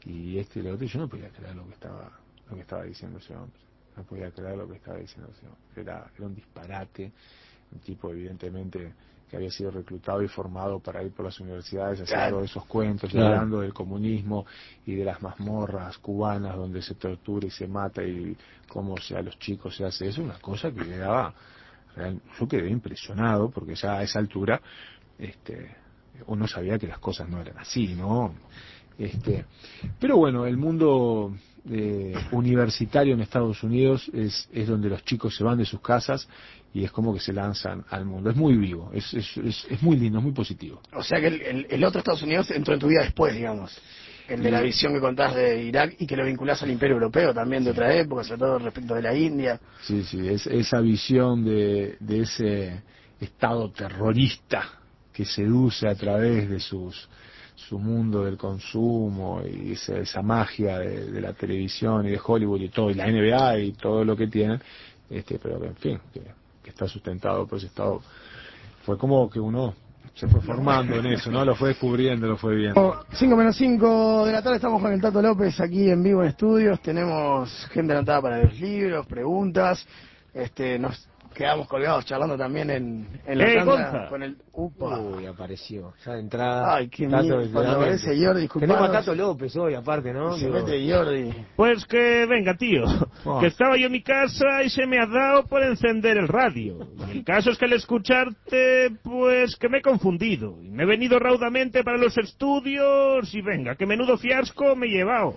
y este y lo otro, y yo no podía creer lo que estaba lo que estaba diciendo ese hombre, no podía creer lo que estaba diciendo ese hombre, era, era un disparate, un tipo evidentemente que había sido reclutado y formado para ir por las universidades haciendo claro. esos cuentos, claro. hablando del comunismo y de las mazmorras cubanas donde se tortura y se mata y cómo sea, a los chicos se hace eso, una cosa que me daba, real, yo quedé impresionado porque ya a esa altura este, uno sabía que las cosas no eran así, ¿no? Este, pero bueno, el mundo eh, universitario en Estados Unidos es, es donde los chicos se van de sus casas y es como que se lanzan al mundo. Es muy vivo, es, es, es, es muy lindo, es muy positivo. O sea que el, el, el otro Estados Unidos entró en tu vida después, digamos. El de la visión que contás de Irak y que lo vinculás al Imperio Europeo también de otra época, sobre todo respecto de la India. Sí, sí, es, esa visión de, de ese Estado terrorista que seduce a través de sus su mundo del consumo y esa, esa magia de, de la televisión y de Hollywood y todo, y la N B A y todo lo que tienen, este, pero que, en fin, que, que está sustentado por ese Estado. Fue como que uno se fue formando en eso, ¿no? Lo fue descubriendo, lo fue viendo. cinco menos cinco de la tarde, estamos con el Tato López aquí en vivo en estudios, tenemos gente anotada para los libros, preguntas, este, nos quedamos colgados charlando también en, en la ¡Eh, tanda con el... Upa. Uy, apareció, ya de entrada. Ay, qué miedo, cuando aparece Jordi, disculpanos. Tenemos a Tato López hoy, aparte, ¿no? Se mete Jordi. Pues que venga, tío, oh. que estaba yo en mi casa y se me ha dado por encender el radio. Y el caso es que al escucharte, pues que me he confundido. Y me he venido raudamente para los estudios y venga, que menudo fiasco me he llevado.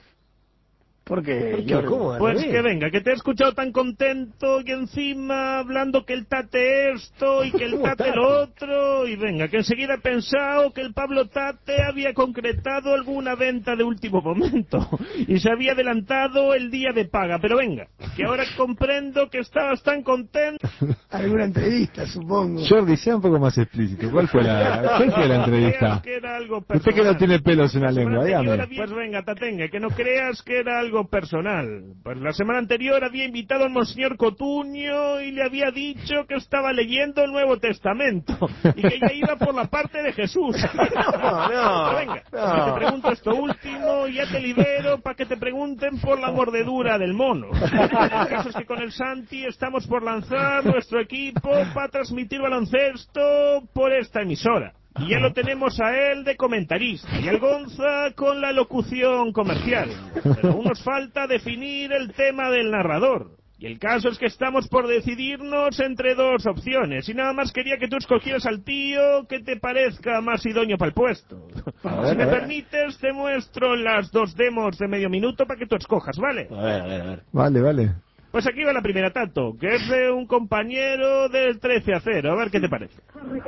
¿Por qué? ¿Por qué? ¿Cómo? Pues que venga, que te he escuchado tan contento y encima hablando que el Tate esto y que el Tate lo otro y venga, que enseguida he pensado que el Pablo Tate había concretado alguna venta de último momento y se había adelantado el día de paga, pero venga, que ahora comprendo que estabas tan contento. Alguna entrevista, supongo. Jordi, sea un poco más explícito, ¿cuál fue la, ¿cuál fue la entrevista? Que era algo Usted que no tiene pelos en la lengua, dígame. Pues venga, Tatengue, que no creas que era algo personal. Pues la semana anterior había invitado al Monseñor Cotuño y le había dicho que estaba leyendo el Nuevo Testamento y que ya iba por la parte de Jesús. No, no, venga, no. te pregunto esto último y ya te libero para que te pregunten por la mordedura del mono. El caso es que con el Santi estamos por lanzar nuestro equipo para transmitir baloncesto por esta emisora. Y ya lo tenemos a él de comentarista y el Gonza con la locución comercial. Pero aún nos falta definir el tema del narrador. Y el caso es que estamos por decidirnos entre dos opciones. Y nada más quería que tú escogieras al tío que te parezca más idóneo para el puesto. Ver, si me permites, te muestro las dos demos de medio minuto para que tú escojas, ¿vale? A ver, a ver, a ver. Vale, vale. Pues aquí va la primera, Tato, que es de un compañero del trece a cero. A ver qué te parece.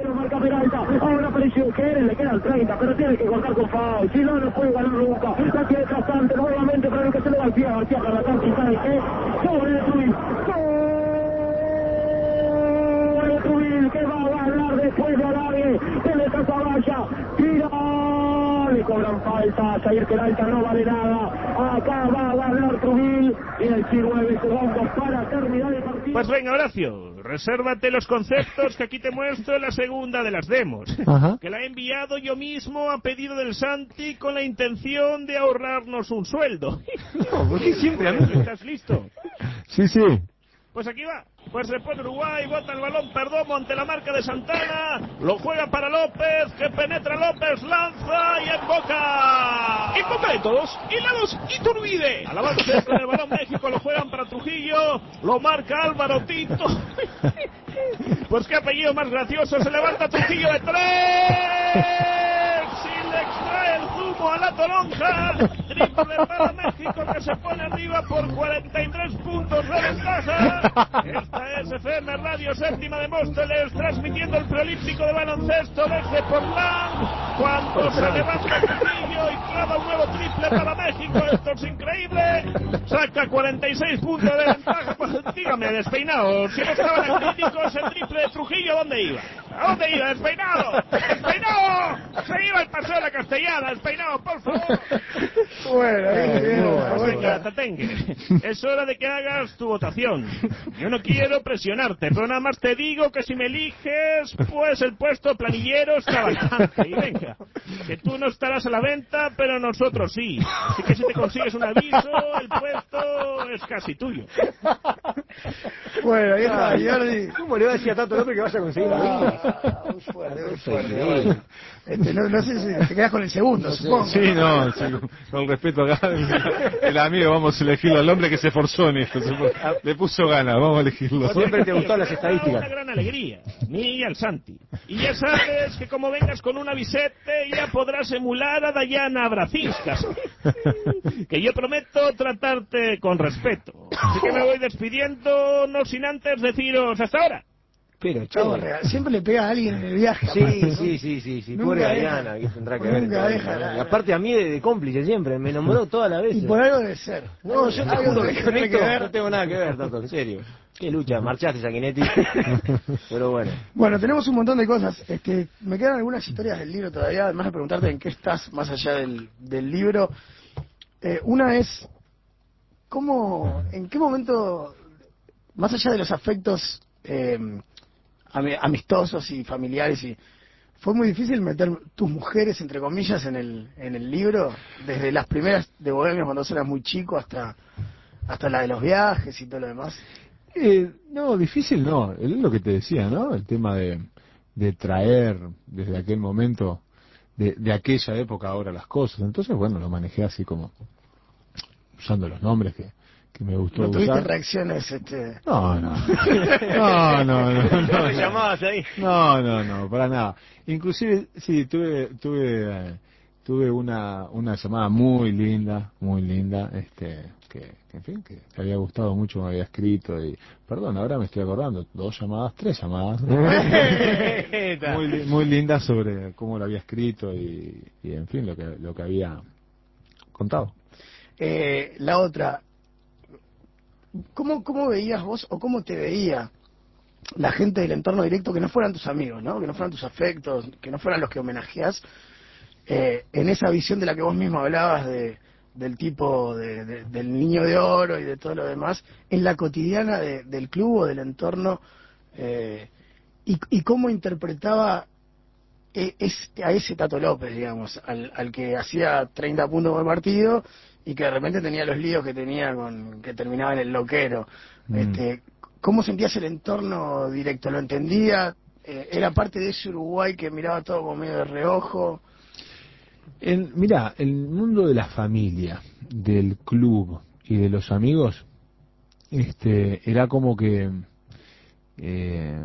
Ahora apareció Jerez, le quedan treinta, pero tiene que cortar con foul. Si no, no puede ganar nunca. La tiene bastante, nuevamente para el que se le va al pie, al pie para la cancha. ¿Sabe qué? Sobre el Trubil. Sobre el Trubil, que va a ganar después de Alague. Se le pasa a Valla. Tira. Le cobran falta. Jair Peralta no vale nada. Acá va a ganar Trubil. Y el nueve segundos para terminar el partido. Pues venga, Horacio, resérvate los conceptos que aquí te muestro la segunda de las demos. Ajá. Que la he enviado yo mismo a pedido del Santi con la intención de ahorrarnos un sueldo. No, ¿por qué siempre a mí? ¿Estás listo? Sí, sí. Pues aquí va. Pues repone Uruguay, bota el balón Perdomo ante la marca de Santana, lo juega para López, que penetra López, lanza y emboca. En boca de todos, Helados Iturbide. A la base del balón México, lo juegan para Trujillo, lo marca Álvaro Tito. Pues qué apellido más gracioso, se levanta Trujillo de tres. Y le extrae el zumo a la toronja. Triple para México, que se pone arriba por cuarenta y tres puntos de ventaja. Esta es F M Radio Séptima de Móstoles, transmitiendo el preolímpico de baloncesto desde Portland. Cuando se levanta Trujillo y clava un nuevo triple para México, esto es increíble. Saca cuarenta y seis puntos de ventaja. Pues dígame, despeinado, si no estaban en críticos, el triple de Trujillo, ¿dónde iba? ¿A dónde iba? ¡Despeinado! ¡Despeinado! ¡Se iba al paseo de la Castellana! ¡Despeinado, por favor! Bueno, ahí bien, Bueno, venga, Tatengue. Es hora de que hagas tu votación. Yo no quiero presionarte, pero nada más te digo que si me eliges, pues el puesto planillero está vacante. Y venga, que tú no estarás a la venta, pero nosotros sí. Así que si te consigues un aviso, el puesto es casi tuyo. Bueno, ahí está, Jordi. ¿Cómo le va a decir a Tato López que vaya a conseguir un aviso? Ah, muy fuerte, muy fuerte. Bueno. Este, no, no sé si te quedas con el segundo, supongo. Sí, no, sí, con, con respeto acá, el amigo, vamos a elegirlo al hombre que se esforzó en esto, se for- le puso ganas, vamos a elegirlo. Siempre te gustaron las Una estadísticas. gran alegría, ni al Santi. Y ya sabes que como vengas con una bisete, ya podrás emular a Dayana Bracinskas. Que yo prometo tratarte con respeto. Así que me voy despidiendo, no sin antes deciros hasta ahora. Pero, Chavo, che. real. Siempre le pega a alguien en el viaje. Sí, aparte, ¿no? sí, sí, sí, sí. Nunca Pobre deja. Adriana, que tendrá que Nunca ver. en todo deja esto, ¿no? nada. Y aparte a mí de, de cómplice siempre, me nombró todas las Y veces. por algo debe ser. No, yo te Algo juro debe que con tener esto que ver. no tengo nada que ver, Tato, en serio. Qué lucha, marchaste, Sanguinetti. Pero bueno. Bueno, tenemos un montón de cosas. Este, me quedan algunas historias del libro todavía, además de preguntarte en qué estás más allá del, del libro. Eh, una es, ¿cómo, en qué momento, más allá de los afectos eh, ami- amistosos y familiares, y fue muy difícil meter tus mujeres, entre comillas, en el, en el libro, desde las primeras de Bohemios cuando eras muy chico hasta, hasta la de los viajes y todo lo demás? Eh, no, difícil no, es lo que te decía, ¿no? El tema de, de traer desde aquel momento, de, de aquella época ahora las cosas. Entonces, bueno, lo manejé así como usando los nombres que, que me gustó ¿No tuviste usar. reacciones? Este... No, no. No, no, no, no. Me llamabas ahí. No, no, no, para nada. Inclusive, sí, tuve, tuve, eh, tuve una, una llamada muy linda, muy linda, este, que, que, en fin, que te había gustado mucho, me había escrito y, perdón, ahora me estoy acordando, dos llamadas, tres llamadas, muy, li- muy lindas sobre cómo lo había escrito y, y en fin, lo que, lo que había contado. Eh, la otra, ¿cómo, ¿cómo veías vos o cómo te veía la gente del entorno directo que no fueran tus amigos, ¿no? Que no fueran tus afectos, que no fueran los que homenajeás, eh, en esa visión de la que vos mismo hablabas de, del tipo de, de- del niño de oro y de todo lo demás, en la cotidiana de- del club o del entorno, eh, y, y cómo interpretaba e- es, a ese Tato López, digamos, al, al que hacía treinta puntos por partido y que de repente tenía los líos que tenía con que terminaba en el loquero. Mm. Este, ¿cómo sentías el entorno directo? ¿Lo entendía? Eh, ¿Era parte de ese Uruguay que miraba todo como medio de reojo? El, mirá, el mundo de la familia, del club y de los amigos, este, era como que eh,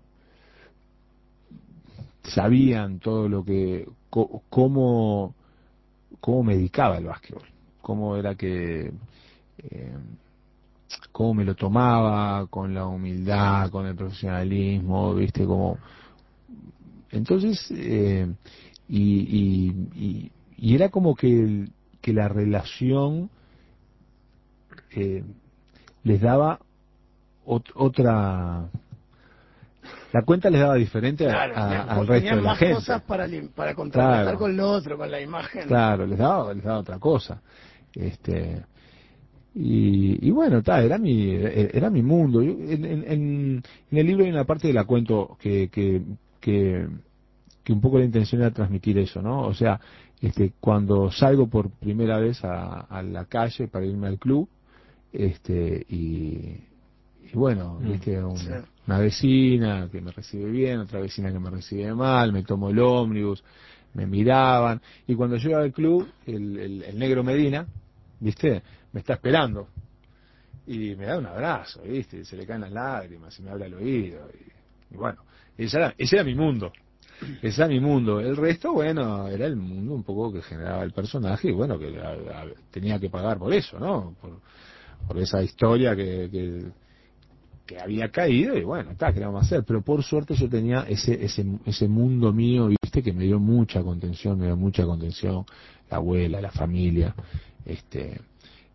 sabían todo lo que, co- cómo, cómo me dedicaba al básquetbol, cómo era que, eh, cómo me lo tomaba, con la humildad, con el profesionalismo, viste, como, entonces, eh, y, y, y, y era como que, el- que la relación eh, les daba ot- otra, la cuenta les daba diferente a- Claro, a- tenían- al resto tenían de la más gente. cosas para, lim- para contrarrestar Claro. con lo otro, con la imagen. Claro, les daba, les daba otra cosa. Este, y, y bueno, ta, era mi, era mi mundo. Yo, en, en, en- en el libro hay una parte de la cuento que, que, que, que un poco la intención era transmitir eso, ¿no? O sea, este, cuando salgo por primera vez a, a la calle para irme al club, este, y, y bueno, Mm, viste, un- sí. una vecina que me recibe bien, otra vecina que me recibe mal, me tomo el ómnibus, me miraban, y cuando llego al club, el, el, el negro Medina, viste, me está esperando, y me da un abrazo, viste, y se le caen las lágrimas, y me habla al oído, y, y bueno, ese era, ese era mi mundo, ese era mi mundo, el resto, bueno, era el mundo un poco que generaba el personaje, y bueno, que a- a- tenía que pagar por eso, ¿no? Por, por esa historia que, que, que había caído y bueno, está, ¿qué le vamos a hacer? Pero por suerte yo tenía ese ese ese mundo mío, viste, que me dio mucha contención, me dio mucha contención, la abuela, la familia, este,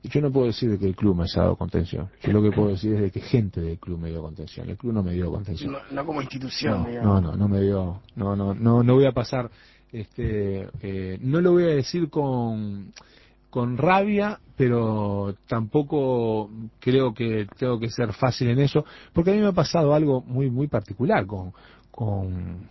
yo no puedo decir de que el club me ha dado contención. Yo lo que puedo decir es de que gente del club me dio contención. El club no me dio contención. No, no como institución, no, digamos. No, no, no me dio. No, no, no, no voy a pasar. Este, eh, no lo voy a decir con con rabia, pero tampoco creo que tengo que ser fácil en eso, porque a mí me ha pasado algo muy muy particular con con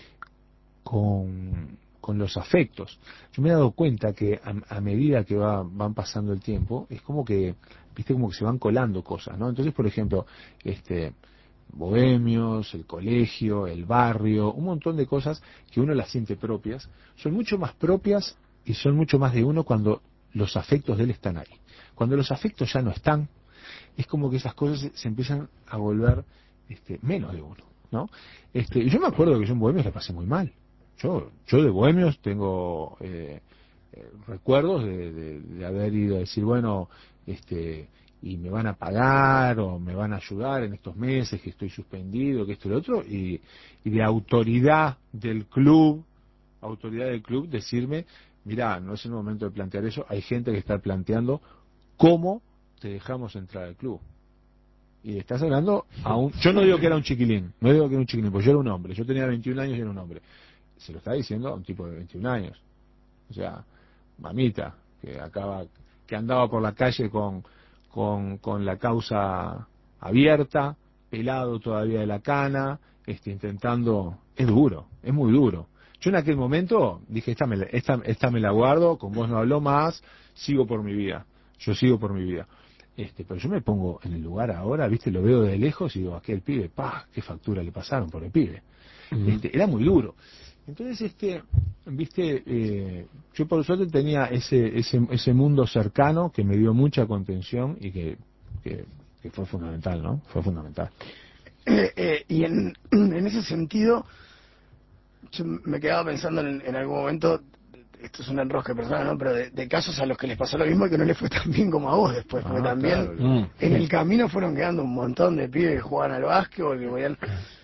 con, con los afectos. Yo me he dado cuenta que a, a medida que va, van pasando el tiempo, es como que, viste, como que se van colando cosas, ¿no? Entonces, por ejemplo, este bohemios, el colegio, el barrio, un montón de cosas que uno las siente propias, son mucho más propias y son mucho más de uno cuando los afectos de él están ahí. Cuando los afectos ya no están, es como que esas cosas se, se empiezan a volver este, menos de uno, ¿no? Este, y yo me acuerdo que yo en Bohemios la pasé muy mal. Yo, yo de Bohemios tengo eh, eh, recuerdos de, de, de haber ido a decir, bueno, este, y me van a pagar o me van a ayudar en estos meses que estoy suspendido, que esto y lo otro, y, y de autoridad del club, autoridad del club, decirme, mirá, no es el momento de plantear eso, hay gente que está planteando cómo te dejamos entrar al club. Y estás hablando a un... Yo no digo que era un chiquilín, no digo que era un chiquilín, pues yo era un hombre, yo tenía veintiún años y era un hombre. Se lo está diciendo a un tipo de veintiún años. O sea, mamita, que acaba, que andaba por la calle con, con, con la causa abierta, pelado todavía de la cana, este, intentando... Es duro, es muy duro. Yo en aquel momento dije, esta me, la, esta, esta me la guardo, con vos no hablo más, sigo por mi vida. Yo sigo por mi vida. Este, pero yo me pongo en el lugar ahora, viste, lo veo de lejos y digo, aquel pibe, pa, qué factura le pasaron por el pibe. Uh-huh. Este, era muy duro. Entonces, este, viste, eh, yo por suerte tenía ese, ese, ese mundo cercano que me dio mucha contención y que, que, que fue fundamental, ¿no? Fue fundamental. Eh, eh, y en, en ese sentido, yo me quedaba pensando en, en algún momento, esto es un enrosque personal, ¿no? Pero de, de casos a los que les pasó lo mismo y que no les fue tan bien como a vos después, porque ah, también claro. en el camino fueron quedando un montón de pibes que jugaban al básquetbol, que podían...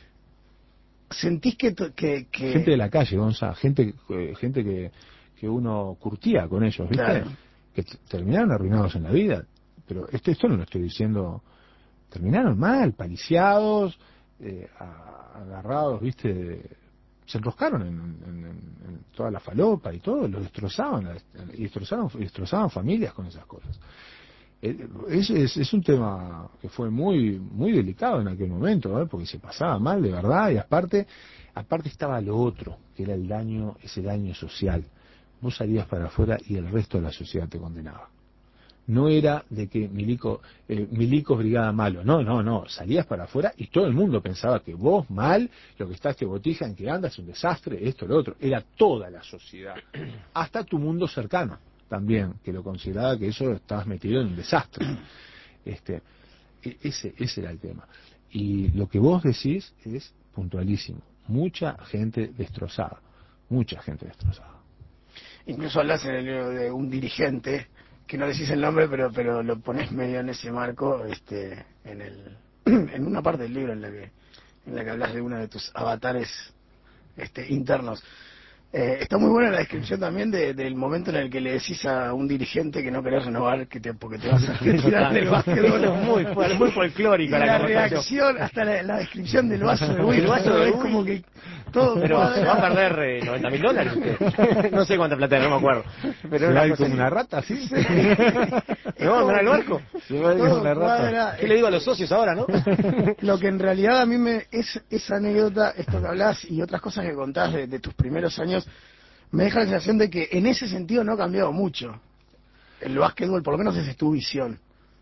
¿Sentís que, que, que...? Gente de la calle, Gonzalo, gente, eh, gente que, que uno curtía con ellos, ¿viste? Claro. Que t- terminaron arruinados en la vida. Pero esto, esto no lo estoy diciendo... Terminaron mal, paliciados, eh, a, agarrados, ¿viste? De, se enroscaron en, en, en toda la falopa y todo, lo destrozaban, y destrozaron, y destrozaban familias con esas cosas. Es, es, es un tema que fue muy muy delicado en aquel momento, ¿eh? Porque se pasaba mal de verdad, y aparte aparte estaba lo otro, que era el daño, ese daño social. Vos salías para afuera y el resto de la sociedad te condenaba. No era de que Milico, eh, Milicos Brigada malo, no, no, no, salías para afuera y todo el mundo pensaba que vos mal, lo que estás te botija, en que andas, un desastre, esto, lo otro. Era toda la sociedad, hasta tu mundo cercano también, que lo consideraba que eso estabas metido en un desastre. Este, ese, ese era el tema. Y lo que vos decís es puntualísimo. Mucha gente destrozada, mucha gente destrozada. Incluso hablas en el libro de un dirigente, que no decís el nombre, pero pero lo pones medio en ese marco, este, en el en una parte del libro en la que en la que hablas de uno de tus avatares este, internos. Eh, está muy buena la descripción también de, del momento en el que le decís a un dirigente que no querés renovar que te, porque te vas a retirar del básquetbol. Es muy, muy folclórica la, la reacción, hasta la, la descripción del vaso de whisky. El vaso de es como que todo pero cuadra. se va a perder eh, noventa mil dólares usted. No sé cuánta plata, no me acuerdo. Pero ¿se va a ir como una rata, sí? sí. ¿Me va a mandar al barco? Se va a ir como una rata. ¿Qué le digo a los socios ahora, no? Lo que en realidad a mí me es esa anécdota, esto que hablás y otras cosas que contás de, de tus primeros años, me deja la sensación de que en ese sentido no ha cambiado mucho. El básquetbol, por lo menos esa es tu visión.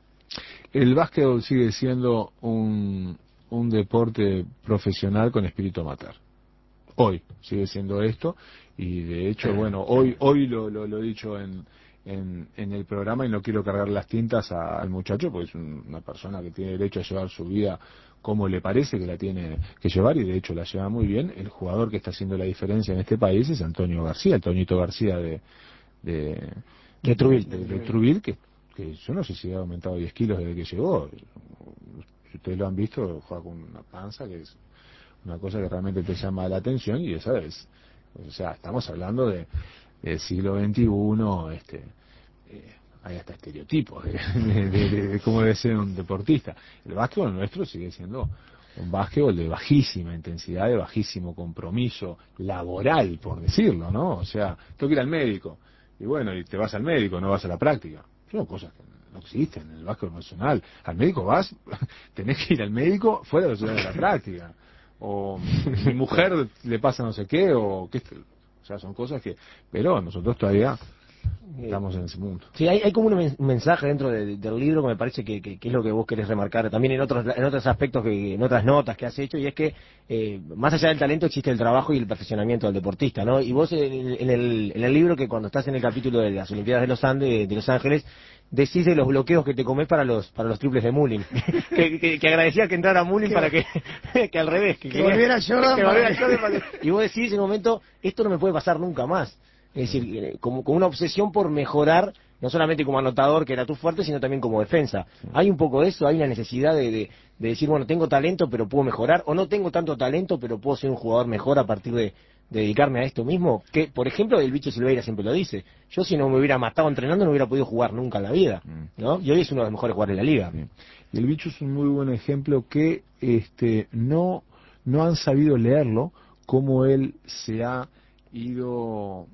El básquetbol sigue siendo un, un deporte profesional con espíritu amateur. Hoy sigue siendo esto, y de hecho, bueno, hoy hoy lo, lo, lo he dicho en, en, en el programa, y no quiero cargar las tintas a, al muchacho, porque es un, una persona que tiene derecho a llevar su vida como le parece que la tiene que llevar, y de hecho la lleva muy bien. El jugador que está haciendo la diferencia en este país es Antonio García, el Toñito García de de, de Truville, de, de Truville, que, que yo no sé si ha aumentado diez kilos desde que llegó. Si ustedes lo han visto, juega con una panza que es una cosa que realmente te llama la atención, y esa es, o sea, estamos hablando de del siglo veintiuno, este, eh, hay hasta estereotipos de, de, de, de cómo debe ser un deportista. El básquetbol nuestro sigue siendo un básquetbol de bajísima intensidad, de bajísimo compromiso laboral, por decirlo, ¿no? O sea, tengo que ir al médico, y bueno, y te vas al médico, no vas a la práctica. Son cosas que no existen en el básquetbol nacional. Al médico vas, tenés que ir al médico fuera de la ciudad de la práctica. O mi mujer le pasa no sé qué, o qué, o sea, son cosas que, pero nosotros todavía estamos en ese mundo. Sí, hay, hay como un mensaje dentro de, del libro que me parece que, que, que es lo que vos querés remarcar también en otros en otros aspectos, que en otras notas que has hecho, y es que eh, más allá del talento existe el trabajo y el perfeccionamiento del deportista, ¿no? Y vos en, en, el, en el libro, que cuando estás en el capítulo de las Olimpiadas de los Andes, de Los Ángeles, decís de los bloqueos que te comés para los para los triples de Mullin, que, que, que agradecía que entrara Mullin para que, que al revés, que, que volviera Jordan, que volviera Jordan para que, y vos decís en ese momento, esto no me puede pasar nunca más. Es decir, como, como una obsesión por mejorar, no solamente como anotador, que era tu fuerte, sino también como defensa. Hay un poco de eso, hay una necesidad de, de, de decir, bueno, tengo talento, pero puedo mejorar, o no tengo tanto talento, pero puedo ser un jugador mejor a partir de, de dedicarme a esto mismo. Que, por ejemplo, el Bicho Silveira siempre lo dice. Yo, si no me hubiera matado entrenando, no hubiera podido jugar nunca en la vida, ¿no? Y hoy es uno de los mejores jugadores de la liga. Y el Bicho es un muy buen ejemplo que este no, no han sabido leerlo, como él se ha ido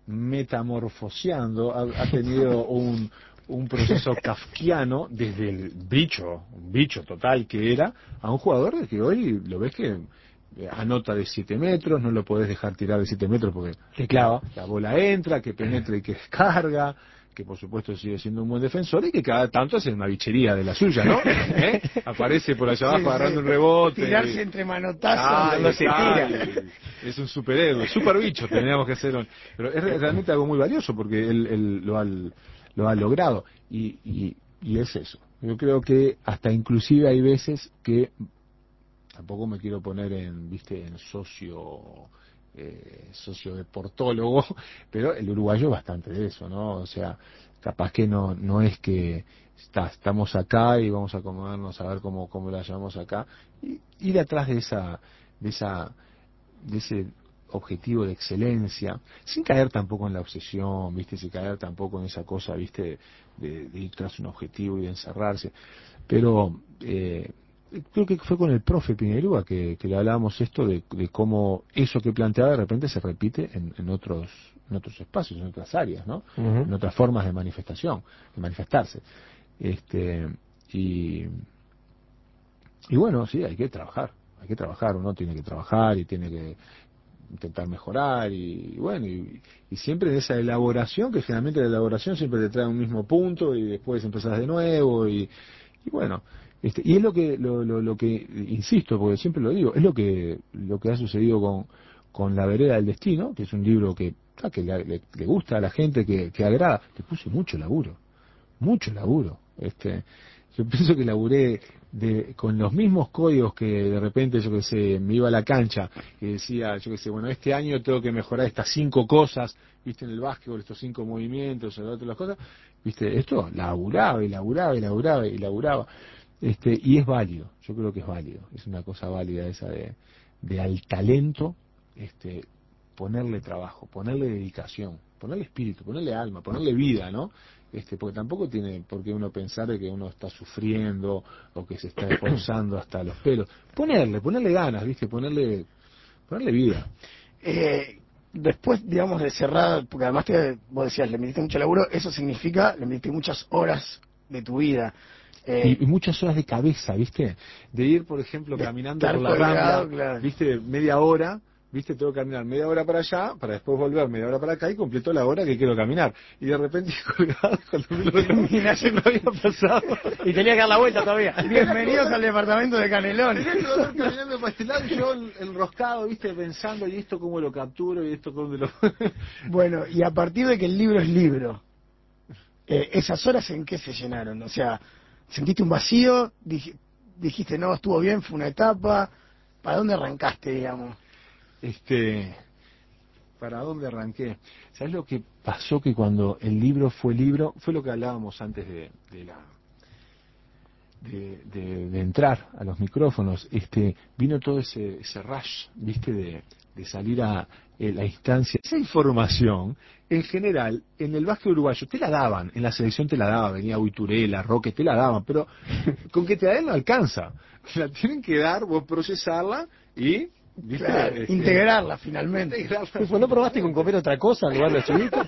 metamorfoseando, ha, ha tenido un, un proceso kafkiano desde el bicho, un bicho total que era, a un jugador que hoy lo ves que anota de siete metros, no lo podés dejar tirar de siete metros porque te clava, la bola entra, que penetra y que descarga, que por supuesto sigue siendo un buen defensor y que cada tanto hace una bichería de la suya, ¿no? ¿Eh? Aparece por allá abajo sí, agarrando sí. un rebote. Tirarse y... entre manotazos. Ay, no se tira. Es un superhéroe, super bicho, teníamos que hacer. Un... Pero es realmente algo muy valioso porque él, él lo, ha, lo ha logrado. Y, y, y es eso. Yo creo que hasta inclusive hay veces que, tampoco me quiero poner en, viste, en socio... Eh, sociodeportólogo, pero el uruguayo es bastante de eso, ¿no? O sea, capaz que no no es que está, estamos acá y vamos a acomodarnos a ver cómo, cómo la llevamos acá, y ir atrás de esa, de esa, de ese objetivo de excelencia, sin caer tampoco en la obsesión, viste, sin caer tampoco en esa cosa, viste, de, de ir tras un objetivo y de encerrarse, pero eh, creo que fue con el profe Pinerúa que, que le hablábamos esto de, de cómo eso que planteaba de repente se repite en, en otros en otros espacios, en otras áreas, ¿no? Uh-huh. En otras formas de manifestación, de manifestarse. Este y y bueno, sí, hay que trabajar, hay que trabajar, uno tiene que trabajar y tiene que intentar mejorar y, y bueno, y, y siempre en esa elaboración, que generalmente la elaboración siempre te trae un mismo punto y después empezás de nuevo y, y bueno, Este, y es lo que lo, lo, lo que insisto, porque siempre lo digo, es lo que lo que ha sucedido con, con La Vereda del Destino, que es un libro que, ah, que le, le, le gusta a la gente, que, que agrada. Le puse mucho laburo, mucho laburo. Este, yo pienso que laburé de, con los mismos códigos que de repente, yo que sé, me iba a la cancha y decía, yo que sé, bueno, este año tengo que mejorar estas cinco cosas, viste, en el básquetbol, estos cinco movimientos, o otras cosas, viste, esto laburaba y laburaba y laburaba y laburaba. Este, y es válido, yo creo que es válido, es una cosa válida esa de, de al talento, este, ponerle trabajo, ponerle dedicación, ponerle espíritu, ponerle alma, ponerle vida, ¿no? Este, porque tampoco tiene por qué uno pensar de que uno está sufriendo o que se está esforzando hasta los pelos. Ponerle, ponerle ganas, ¿viste? Ponerle, ponerle vida. Eh, después, digamos, de cerrar, porque además te, vos decías, le metiste mucho laburo, eso significa, le metiste muchas horas de tu vida. Eh, y, y muchas horas de cabeza, ¿viste? De ir, por ejemplo, caminando por la colgado, Rambla, claro. ¿viste? Media hora, ¿viste? Tengo que caminar media hora para allá, para después volver media hora para acá y completo la hora que quiero caminar. Y de repente colgado, cuando me lo terminé, no había pasado. Y tenía que dar la vuelta todavía. Bienvenidos al departamento de Canelón. Tenía que volver caminando para este lado y yo enroscado, ¿viste? Pensando, ¿y esto cómo lo capturo? ¿Y esto cómo lo...? Bueno, y a partir de que el libro es libro, eh, ¿esas horas en qué se llenaron? O sea... ¿Sentiste un vacío? Dij, dijiste, no, estuvo bien, fue una etapa. ¿Para dónde arrancaste, digamos? Este, ¿para dónde arranqué? ¿Sabes lo que pasó? Que cuando el libro fue libro, fue lo que hablábamos antes de, de la de, de, de entrar a los micrófonos, este, vino todo ese, ese rush, viste, de, de salir a eh, la instancia. Esa información, en general, en el básquet uruguayo te la daban, en la selección te la daban, venía Huiturela, Roque, te la daban, pero con que te la den no alcanza. La tienen que dar, vos procesarla y... ¿viste? Claro, Este, integrarla finalmente. Pues, ¿no probaste con comer otra cosa en lugar de los chivitos?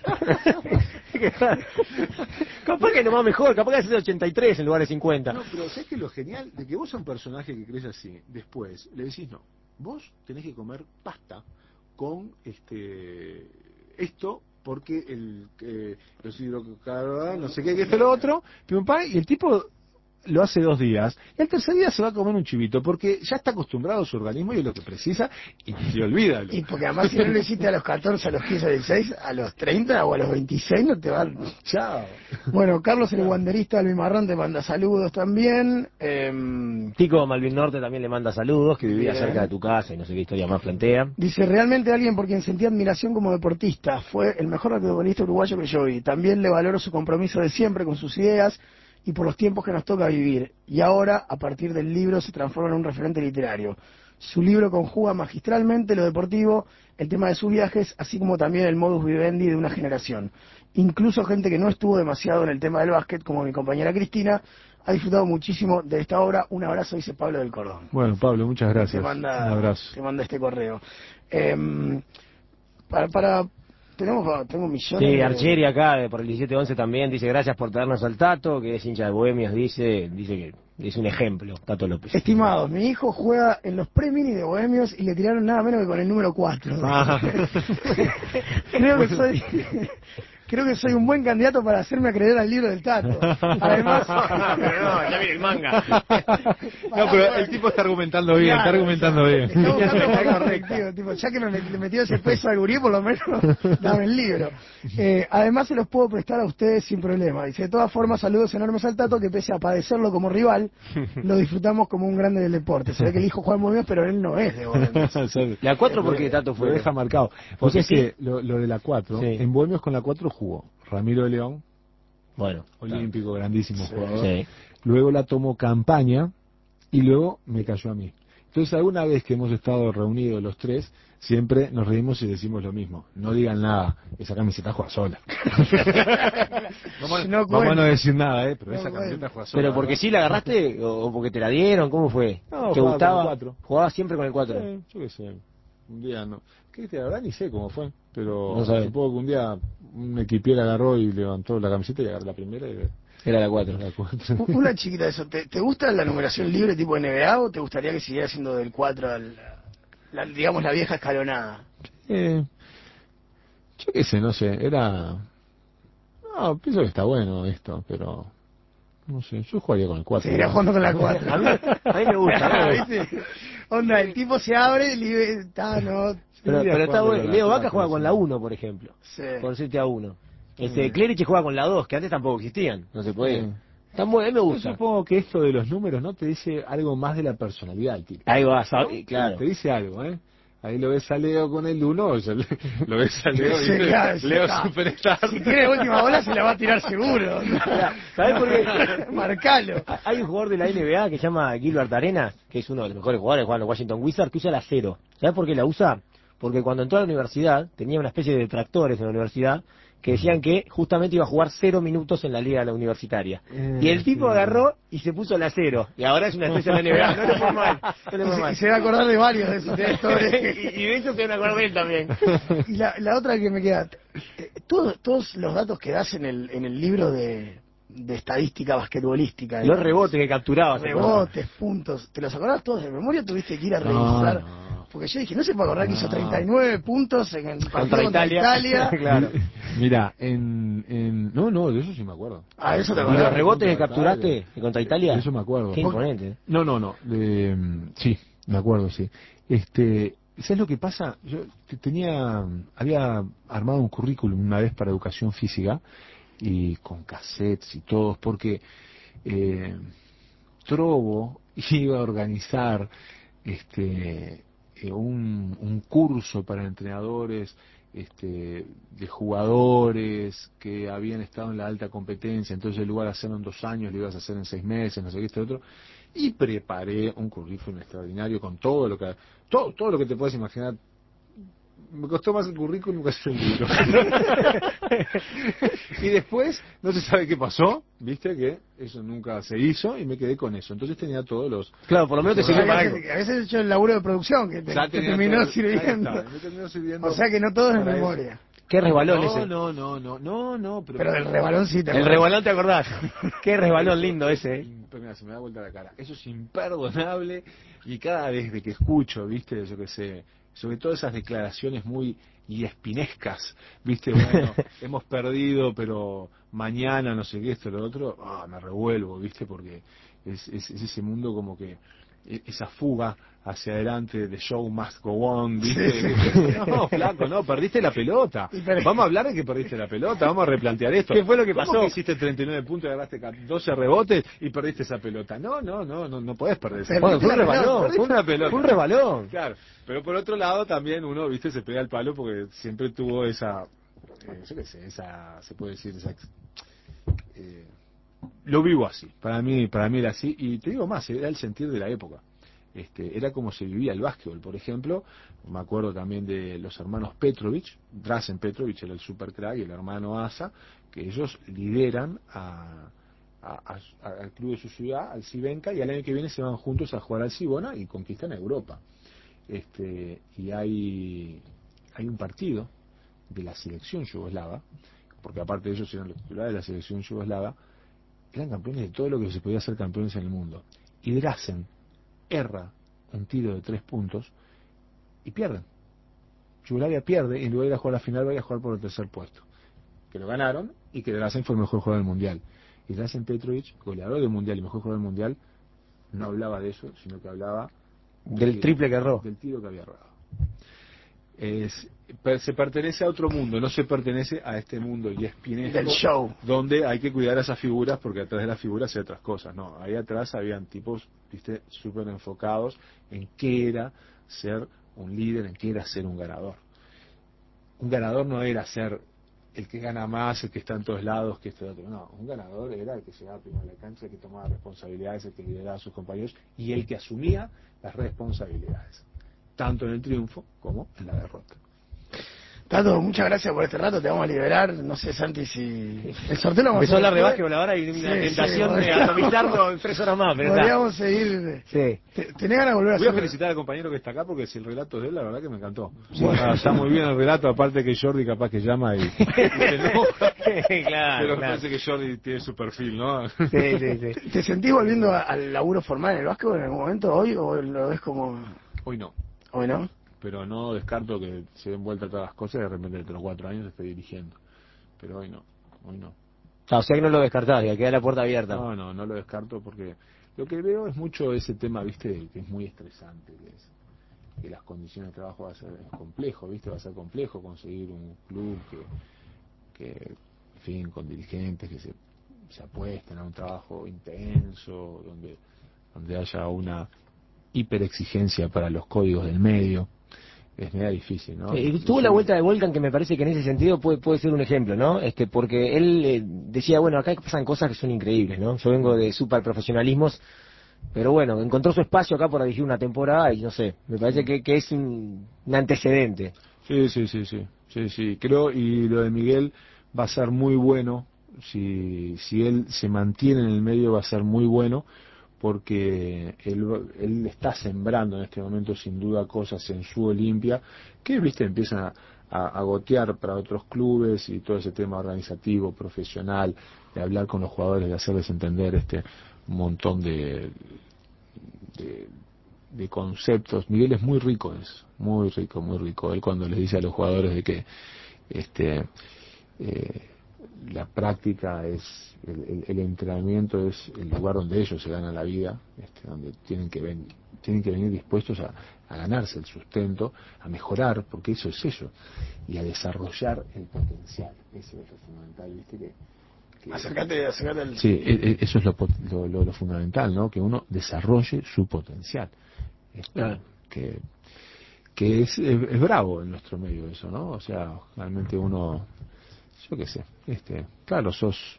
Capaz que nomás mejor, capaz que haces ochenta y tres en lugar de cincuenta. No, pero ¿sabes qué es lo genial? De que vos a un personaje que crees así, después le decís, no, vos tenés que comer pasta con este esto porque el eh, los hidrocarburos, no sé qué, que esto lo otro, pim, pam, y el tipo lo hace dos días, y al tercer día se va a comer un chivito, porque ya está acostumbrado a su organismo y es lo que precisa, y se olvida. Y porque además si no lo hiciste a los catorce, a los quince, a los dieciséis, a los treinta o a los veintiséis no te van... Chao. Bueno, Carlos el guanderista del Bimarrón te manda saludos también. Eh, Tico Malvin Norte también le manda saludos, que vivía Bien. cerca de tu casa y no sé qué historia más plantea. Dice, realmente alguien por quien sentí admiración como deportista. Fue el mejor basquetbolista uruguayo que yo vi. También le valoro su compromiso de siempre con sus ideas y por los tiempos que nos toca vivir. Y ahora, a partir del libro, se transforma en un referente literario. Su libro conjuga magistralmente lo deportivo, el tema de sus viajes, así como también el modus vivendi de una generación. Incluso gente que no estuvo demasiado en el tema del básquet, como mi compañera Cristina, ha disfrutado muchísimo de esta obra. Un abrazo, dice Pablo del Cordón. Bueno, Pablo, muchas gracias. Te manda, un abrazo. te manda este correo. Eh, para, para tenemos, tengo millones Sí, de... Archeri acá, eh, por el diecisiete once también, dice gracias por traernos al Tato, que es hincha de Bohemios, dice, dice que es un ejemplo, Tato López. Estimados, mi hijo juega en los pre-mini de Bohemios y le tiraron nada menos que con el número cuatro. Ah. Creo que soy... Creo que soy un buen candidato para hacerme acreedor al libro del Tato. Además... Pero no, ya viene el manga. No, pero el tipo está argumentando bien, está argumentando bien. Estamos buscando por lo colectivo, tipo, ya que me met- le metió ese peso al gurí, por lo menos dame el libro. Eh, además se los puedo prestar a ustedes sin problema. Dice, de todas formas, saludos enormes al Tato, que pese a padecerlo como rival, lo disfrutamos como un grande del deporte. Se ve que el hijo juega muy bien, pero él no es de Bohemios. La cuatro porque Tato Lo fue... deja marcado. Porque Porque sí. sí, lo, lo de la cuatro, Sí. en Bohemios con la cuatro jugó Ramiro de León, Bueno, olímpico, grandísimo Sí. jugador. sí. Luego la tomó Campaña y luego me cayó a mí. Entonces, alguna vez que hemos estado reunidos los tres, siempre nos reímos y decimos lo mismo. No digan nada, esa camiseta juega sola. vamos, No vamos a no cuenta. decir nada, ¿eh? Pero No esa cuenta. camiseta juega sola. Pero porque ¿verdad? sí la agarraste o porque te la dieron, ¿cómo fue? No, ¿Te jugaba con gustaba? el cuatro. Jugaba siempre con el cuatro. Eh, yo qué sé, un día no. ¿Qué te la verdad? Ni sé cómo fue, pero No sabés. supongo que un día un equipiera agarró y levantó la camiseta y agarró la primera y Era la cuatro. la cuatro. Una chiquita de eso. ¿Te, ¿Te gusta la numeración libre tipo N B A o te gustaría que siguiera siendo del cuatro al, la, digamos, la vieja escalonada? Eh, yo qué sé, no sé, era... No, pienso que está bueno esto, pero... No sé, yo jugaría con el cuatro. Seguirá jugando con la cuatro. A mí, a mí me gusta. ¿no? ¿Viste? Onda, el tipo se abre y está, no... Pero, Seguiría pero está jugando bueno. con la Leo Vaca cuatro, juega con sí. la uno, por ejemplo. Sí. Por siete a uno. Este, Sí. Clerici juega con la dos, que antes tampoco existían. No se puede. Sí. Está muy, a mí me Yo gusta. supongo que esto de los números, ¿no? Te dice algo más de la personalidad del tipo. Ahí va, ¿No? ¿sabes? Claro. Te dice algo, ¿eh? Ahí lo ves a Leo con el uno, o sea, lo ves a Leo y Sí, dice, claro, sí, Leo está. Superstar. Si tiene última bola se la va a tirar seguro. ¿Sabés por qué? Marcalo. Hay un jugador de la N B A que se llama Gilbert Arenas, que es uno de los mejores jugadores, juega en los Washington Wizards, que usa la cero. ¿Sabes por qué la usa? Porque cuando entró a la universidad, tenía una especie de detractores en la universidad, que decían que justamente iba a jugar cero minutos en la liga universitaria. Eh, Y el tipo sí. agarró y se puso la cero. Y ahora es una especie de la N B A. No le fue mal. No le Y fue se, mal. y se va a acordar de varios de esos directores. y, y de hecho se van a acordar de él también. Y la, la otra que me queda, eh, todos, todos los datos que das en el, en el libro de, de estadística basquetbolística, Los de- rebotes que capturaba. rebotes, puntos, ¿te los acordás todos de memoria? ¿Tuviste que ir a No, revisar? no. Porque yo dije, no se puede acordar que hizo No. treinta y nueve puntos en el partido Contra contra Italia. Italia. Claro. Mira, en, en... No, no, de eso sí me acuerdo. Ah, eso te ¿Y acordás. los rebotes que Contra capturaste Italia. contra Italia? De eso me acuerdo. Qué imponente. No, no, no. De, sí, me acuerdo, sí. Este, ¿sabes lo que pasa? Yo te- tenía, había armado un currículum una vez para educación física y con cassettes y todos, porque eh, Trovo iba a organizar este eh, un, un curso para entrenadores este, de jugadores que habían estado en la alta competencia, entonces en lugar de hacerlo en dos años, lo ibas a hacer en seis meses, no sé qué, este otro, y preparé un currículum extraordinario con todo lo que, todo, todo lo que te puedes imaginar. Me costó más el currículum que hacer el libro. Y después, no se sabe qué pasó, viste que eso nunca se hizo y me quedé con eso. Entonces tenía todos los... Claro, por lo menos te sirvió para algo. A veces he hecho el laburo de producción que te, te terminó, todo, sirviendo. Está, me terminó sirviendo. O sea que no todo es memoria. ¿Qué resbalón no, ese? No, no, no, no, no. Pero, pero del rebalón sí te acordás. El rebalón te acordás. Qué resbalón lindo ese. Pero mira, se me da vuelta la cara. Eso es imperdonable y cada vez de que escucho, viste, yo qué sé, sobre todo esas declaraciones muy espinescas, viste, bueno, hemos perdido, pero mañana no sé qué, esto, lo otro, ah, me revuelvo, viste, porque es, es, es ese mundo como que, esa fuga hacia adelante de show must go on, ¿viste? No, flaco, no, perdiste la pelota. Vamos a hablar de que perdiste la pelota, vamos a replantear esto. ¿Qué fue lo que pasó? ¿Cómo que hiciste treinta y nueve puntos y agarraste doce rebotes y perdiste esa pelota? No, no, no, no, no podés perder esa bueno, pelota. Fue un rebalón, fue una pelota. Fue un rebalón. Claro, pero por otro lado también uno, viste, se pega el palo porque siempre tuvo esa, eh, yo qué sé, esa, se puede decir, esa... Eh, lo vivo así, para mí para mí era así, y te digo más, era el sentir de la época, este, era como se vivía el básquetbol, por ejemplo, me acuerdo también de los hermanos Petrovich, Drazen Petrovich era el super crack, y el hermano Asa, que ellos lideran a, a, a, al club de su ciudad, al Civenka, y al año que viene se van juntos a jugar al Cibona y conquistan Europa, este, y hay, hay un partido de la selección yugoslava, porque aparte de ellos eran los titulares de la selección yugoslava, eran campeones de todo lo que se podía ser campeones en el mundo. Y Drazen erra un tiro de tres puntos y pierden. Yugoslavia pierde y en lugar de ir a jugar a la final va a ir a jugar por el tercer puesto. Que lo ganaron y que Drazen fue el mejor jugador del mundial. Y Drazen Petrovic, goleador del mundial y mejor jugador del mundial, no hablaba de eso, sino que hablaba del que, triple que erró. Del tiro que había errado. Es, se pertenece a otro mundo, no se pertenece a este mundo y espinesco del show, donde hay que cuidar a esas figuras porque atrás de las figuras hay otras cosas. No, ahí atrás habían tipos, viste, súper enfocados en qué era ser un líder, en qué era ser un ganador. Un ganador no era ser el que gana más, el que está en todos lados, que este otro. No, un ganador era el que llegaba primero a la cancha, el que tomaba responsabilidades, el que lideraba a sus compañeros y el que asumía las responsabilidades, tanto en el triunfo como en la derrota. Tato, muchas gracias por este rato, te vamos a liberar, no sé Santi si... El sorteo lo vamos Empezó a a hablar de básquetbol ahora y una sí, tentación sí, de atomizarlo en tres horas más, pero podríamos seguir... Sí. ¿Tenés ganas de volver a Voy hacer... a felicitar al compañero que está acá porque si el relato es de él, la verdad que me encantó. Sí. Bueno, está muy bien el relato, aparte que Jordi capaz que llama y, y se enoja. Claro, pero claro. me parece que Jordi tiene su perfil, ¿no? Sí, sí, sí. ¿Te sentís volviendo al laburo formal en el básquetbol en algún momento hoy o lo ves como...? Hoy no. ¿Hoy no? Pero no descarto que se den vuelta todas las cosas y de repente dentro de los cuatro años estoy dirigiendo. Pero hoy no, hoy no. Ah, o sea que no lo descartás, que queda la puerta abierta. No, no, no lo descarto porque lo que veo es mucho ese tema, viste, que es muy estresante, que es que las condiciones de trabajo va a ser complejo, viste, va a ser complejo conseguir un club que, que en fin, con dirigentes que se, se apuesten a un trabajo intenso, donde, donde haya una hiperexigencia para los códigos del medio. Es medio difícil, ¿no? Sí, tuvo la vuelta de Volcan que me parece que en ese sentido puede puede ser un ejemplo, ¿no? Este porque él eh, decía, bueno, acá pasan cosas que son increíbles, ¿no? Yo vengo de super profesionalismos, pero bueno, encontró su espacio acá para dirigir una temporada y no sé, me parece que, que es un, un antecedente. Sí, sí, sí, sí, sí, sí, creo, y lo de Miguel va a ser muy bueno, si, si él se mantiene en el medio va a ser muy bueno, porque él, él está sembrando en este momento sin duda cosas en su Olimpia que, viste, empiezan a, a, a gotear para otros clubes y todo ese tema organizativo, profesional, de hablar con los jugadores, de hacerles entender este montón de, de, de conceptos. Miguel es muy rico en eso, muy rico, muy rico. Él cuando les dice a los jugadores de que este eh, la práctica es el, el, el entrenamiento es el lugar donde ellos se ganan la vida, este, donde tienen que ven, tienen que venir dispuestos a, a ganarse el sustento, a mejorar, porque eso es eso, y a desarrollar el potencial. Eso es lo fundamental, viste que, que acércate, acércate al... sí, eso es lo, lo, lo, lo fundamental, ¿no? Que uno desarrolle su potencial, este, claro. que que es, es, es bravo en nuestro medio eso, ¿no? O sea, realmente uno, yo qué sé, este, claro, sos,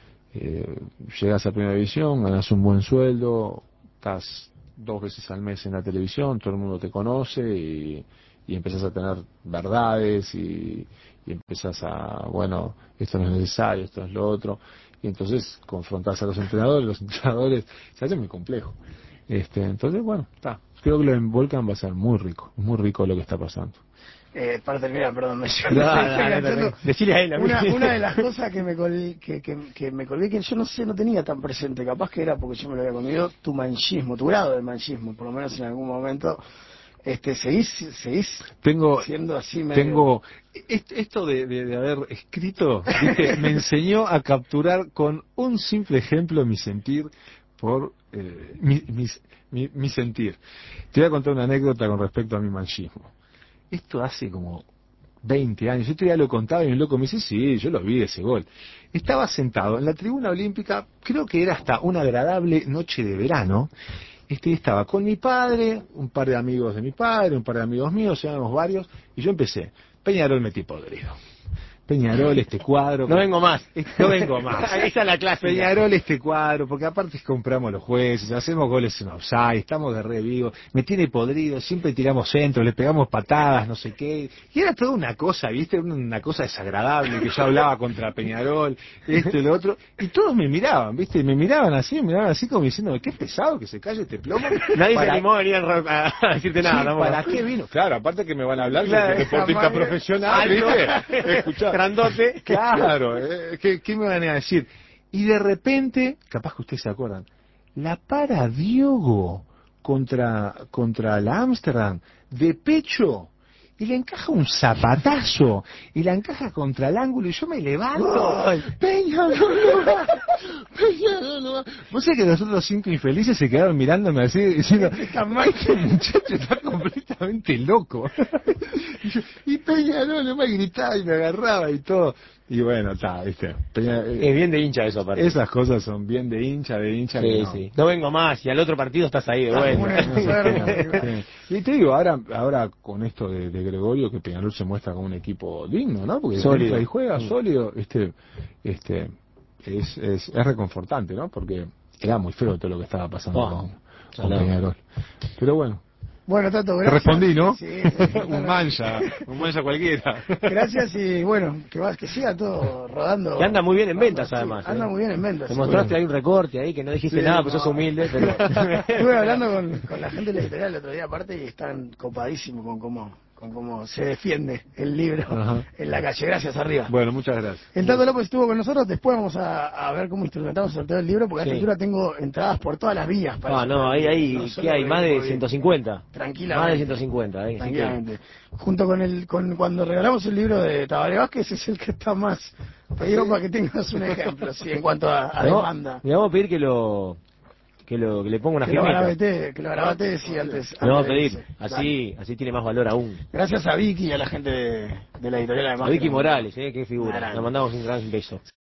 eh, llegas a Primera División, ganas un buen sueldo, estás dos veces al mes en la televisión, todo el mundo te conoce y, y empezás a tener verdades y, y empezás a, bueno, esto no es necesario, esto es lo otro, y entonces confrontás a los entrenadores, los entrenadores, se hace muy complejo. Este, entonces, bueno, está. Creo que lo en Volcan va a ser muy rico, muy rico lo que está pasando. Eh, para terminar, perdón, me No, no, no, no, decile a él, a mí. una, una de las cosas que me colgué, que, que, que me colgué, que yo no sé, no tenía tan presente, capaz que era porque yo me lo había comido, tu manchismo, tu grado de manchismo, por lo menos en algún momento, este, seguís, seguís tengo, siendo así medio... Tengo, esto de, de, de haber escrito, ¿viste? Me enseñó a capturar con un simple ejemplo mi sentir por, eh, mi, mi, mi, mi sentir. Te voy a contar una anécdota con respecto a mi manchismo. Esto hace como veinte años, yo ya lo contaba y un loco me dice, sí, yo lo vi ese gol. Estaba sentado en la tribuna olímpica, creo que era hasta una agradable noche de verano, este estaba con mi padre, un par de amigos de mi padre, un par de amigos míos, éramos varios, y yo empecé, Peñarol metí podrido. Peñarol, este cuadro. No vengo más. No vengo más. Esa es la clase. Peñarol, este cuadro, porque aparte compramos los jueces, hacemos goles en offside, estamos de re vivo, me tiene podrido, siempre tiramos centro, le pegamos patadas, no sé qué. Y era toda una cosa, ¿viste? Una cosa desagradable, que yo hablaba contra Peñarol, esto y lo otro. Y todos me miraban, ¿viste? Me miraban así, me miraban así como diciendo, qué pesado que se calle este plomo. Nadie para... se animó a venir a, a decirte nada. Sí, ¿no? ¿para qué vino? Claro, aparte que me van a hablar claro, de deportista profesional, ¿viste? Escuchá. Grandote. Claro, eh, ¿qué, ¿qué me van a decir? Y de repente, capaz que ustedes se acuerdan, la para Diogo contra, contra la Ámsterdam de pecho y le encaja un zapatazo y la encaja contra el ángulo y yo me levanto. Peña, no, no va. Peña, no, no va. Vos sabés que los otros cinco infelices se quedaron mirándome así diciendo, este muchacho está completamente loco. Y, yo, y Peña, no, no me gritaba y me agarraba y todo. Y bueno, está, viste. Peña, eh, es bien de hincha eso, aparte. Esas cosas son bien de hincha, de hincha. Sí, que no. sí. No vengo más y al otro partido estás ahí de vuelta. Sí. Y te digo, ahora ahora con esto de, de Gregorio, que Peñarol se muestra como un equipo digno, ¿no? Porque sólido. Y juega sólido, este, este, es, es, es reconfortante, ¿no? Porque era muy feo todo lo que estaba pasando oh, con, con no. Peñarol. Pero bueno. Bueno, Tato, gracias. Te respondí, ¿no? Sí, sí, un mancha, un mancha cualquiera. Gracias y bueno, que vas, que siga todo rodando. Que anda muy bien en ventas, sí, además. Anda ¿eh? muy bien en ventas. Te mostraste bueno. ahí un recorte ahí que no dijiste sí, nada, pues no. sos humilde. Pero... Estuve hablando con, con la gente de la editorial el otro día aparte y están copadísimos con cómo, con cómo se defiende el libro Ajá. en la calle. Gracias, arriba. Bueno, muchas gracias. El Tato López estuvo con nosotros, después vamos a, a ver cómo instrumentamos el sorteo del libro, porque sí. a esta altura tengo entradas por todas las vías. Para ah, no, ahí, ahí, no ¿qué hay? Más de ciento cincuenta. Tranquilamente. Más de ciento cincuenta, ahí. Tranquilamente. Junto con el, con cuando regalamos el libro de Tabaré Vázquez, es el que está más pedido para que tengas un ejemplo, sí, en cuanto a, a no, demanda. Le vamos a pedir que lo... Que, lo, que le ponga una que firmita. Lo grabate, que lo grabate, sí, antes. Le vamos a pedir, sí. así, así tiene más valor aún. Gracias a Vicky y a la gente de, de la editorial además. A Vicky Morales, eh, qué figura. Le mandamos un gran beso.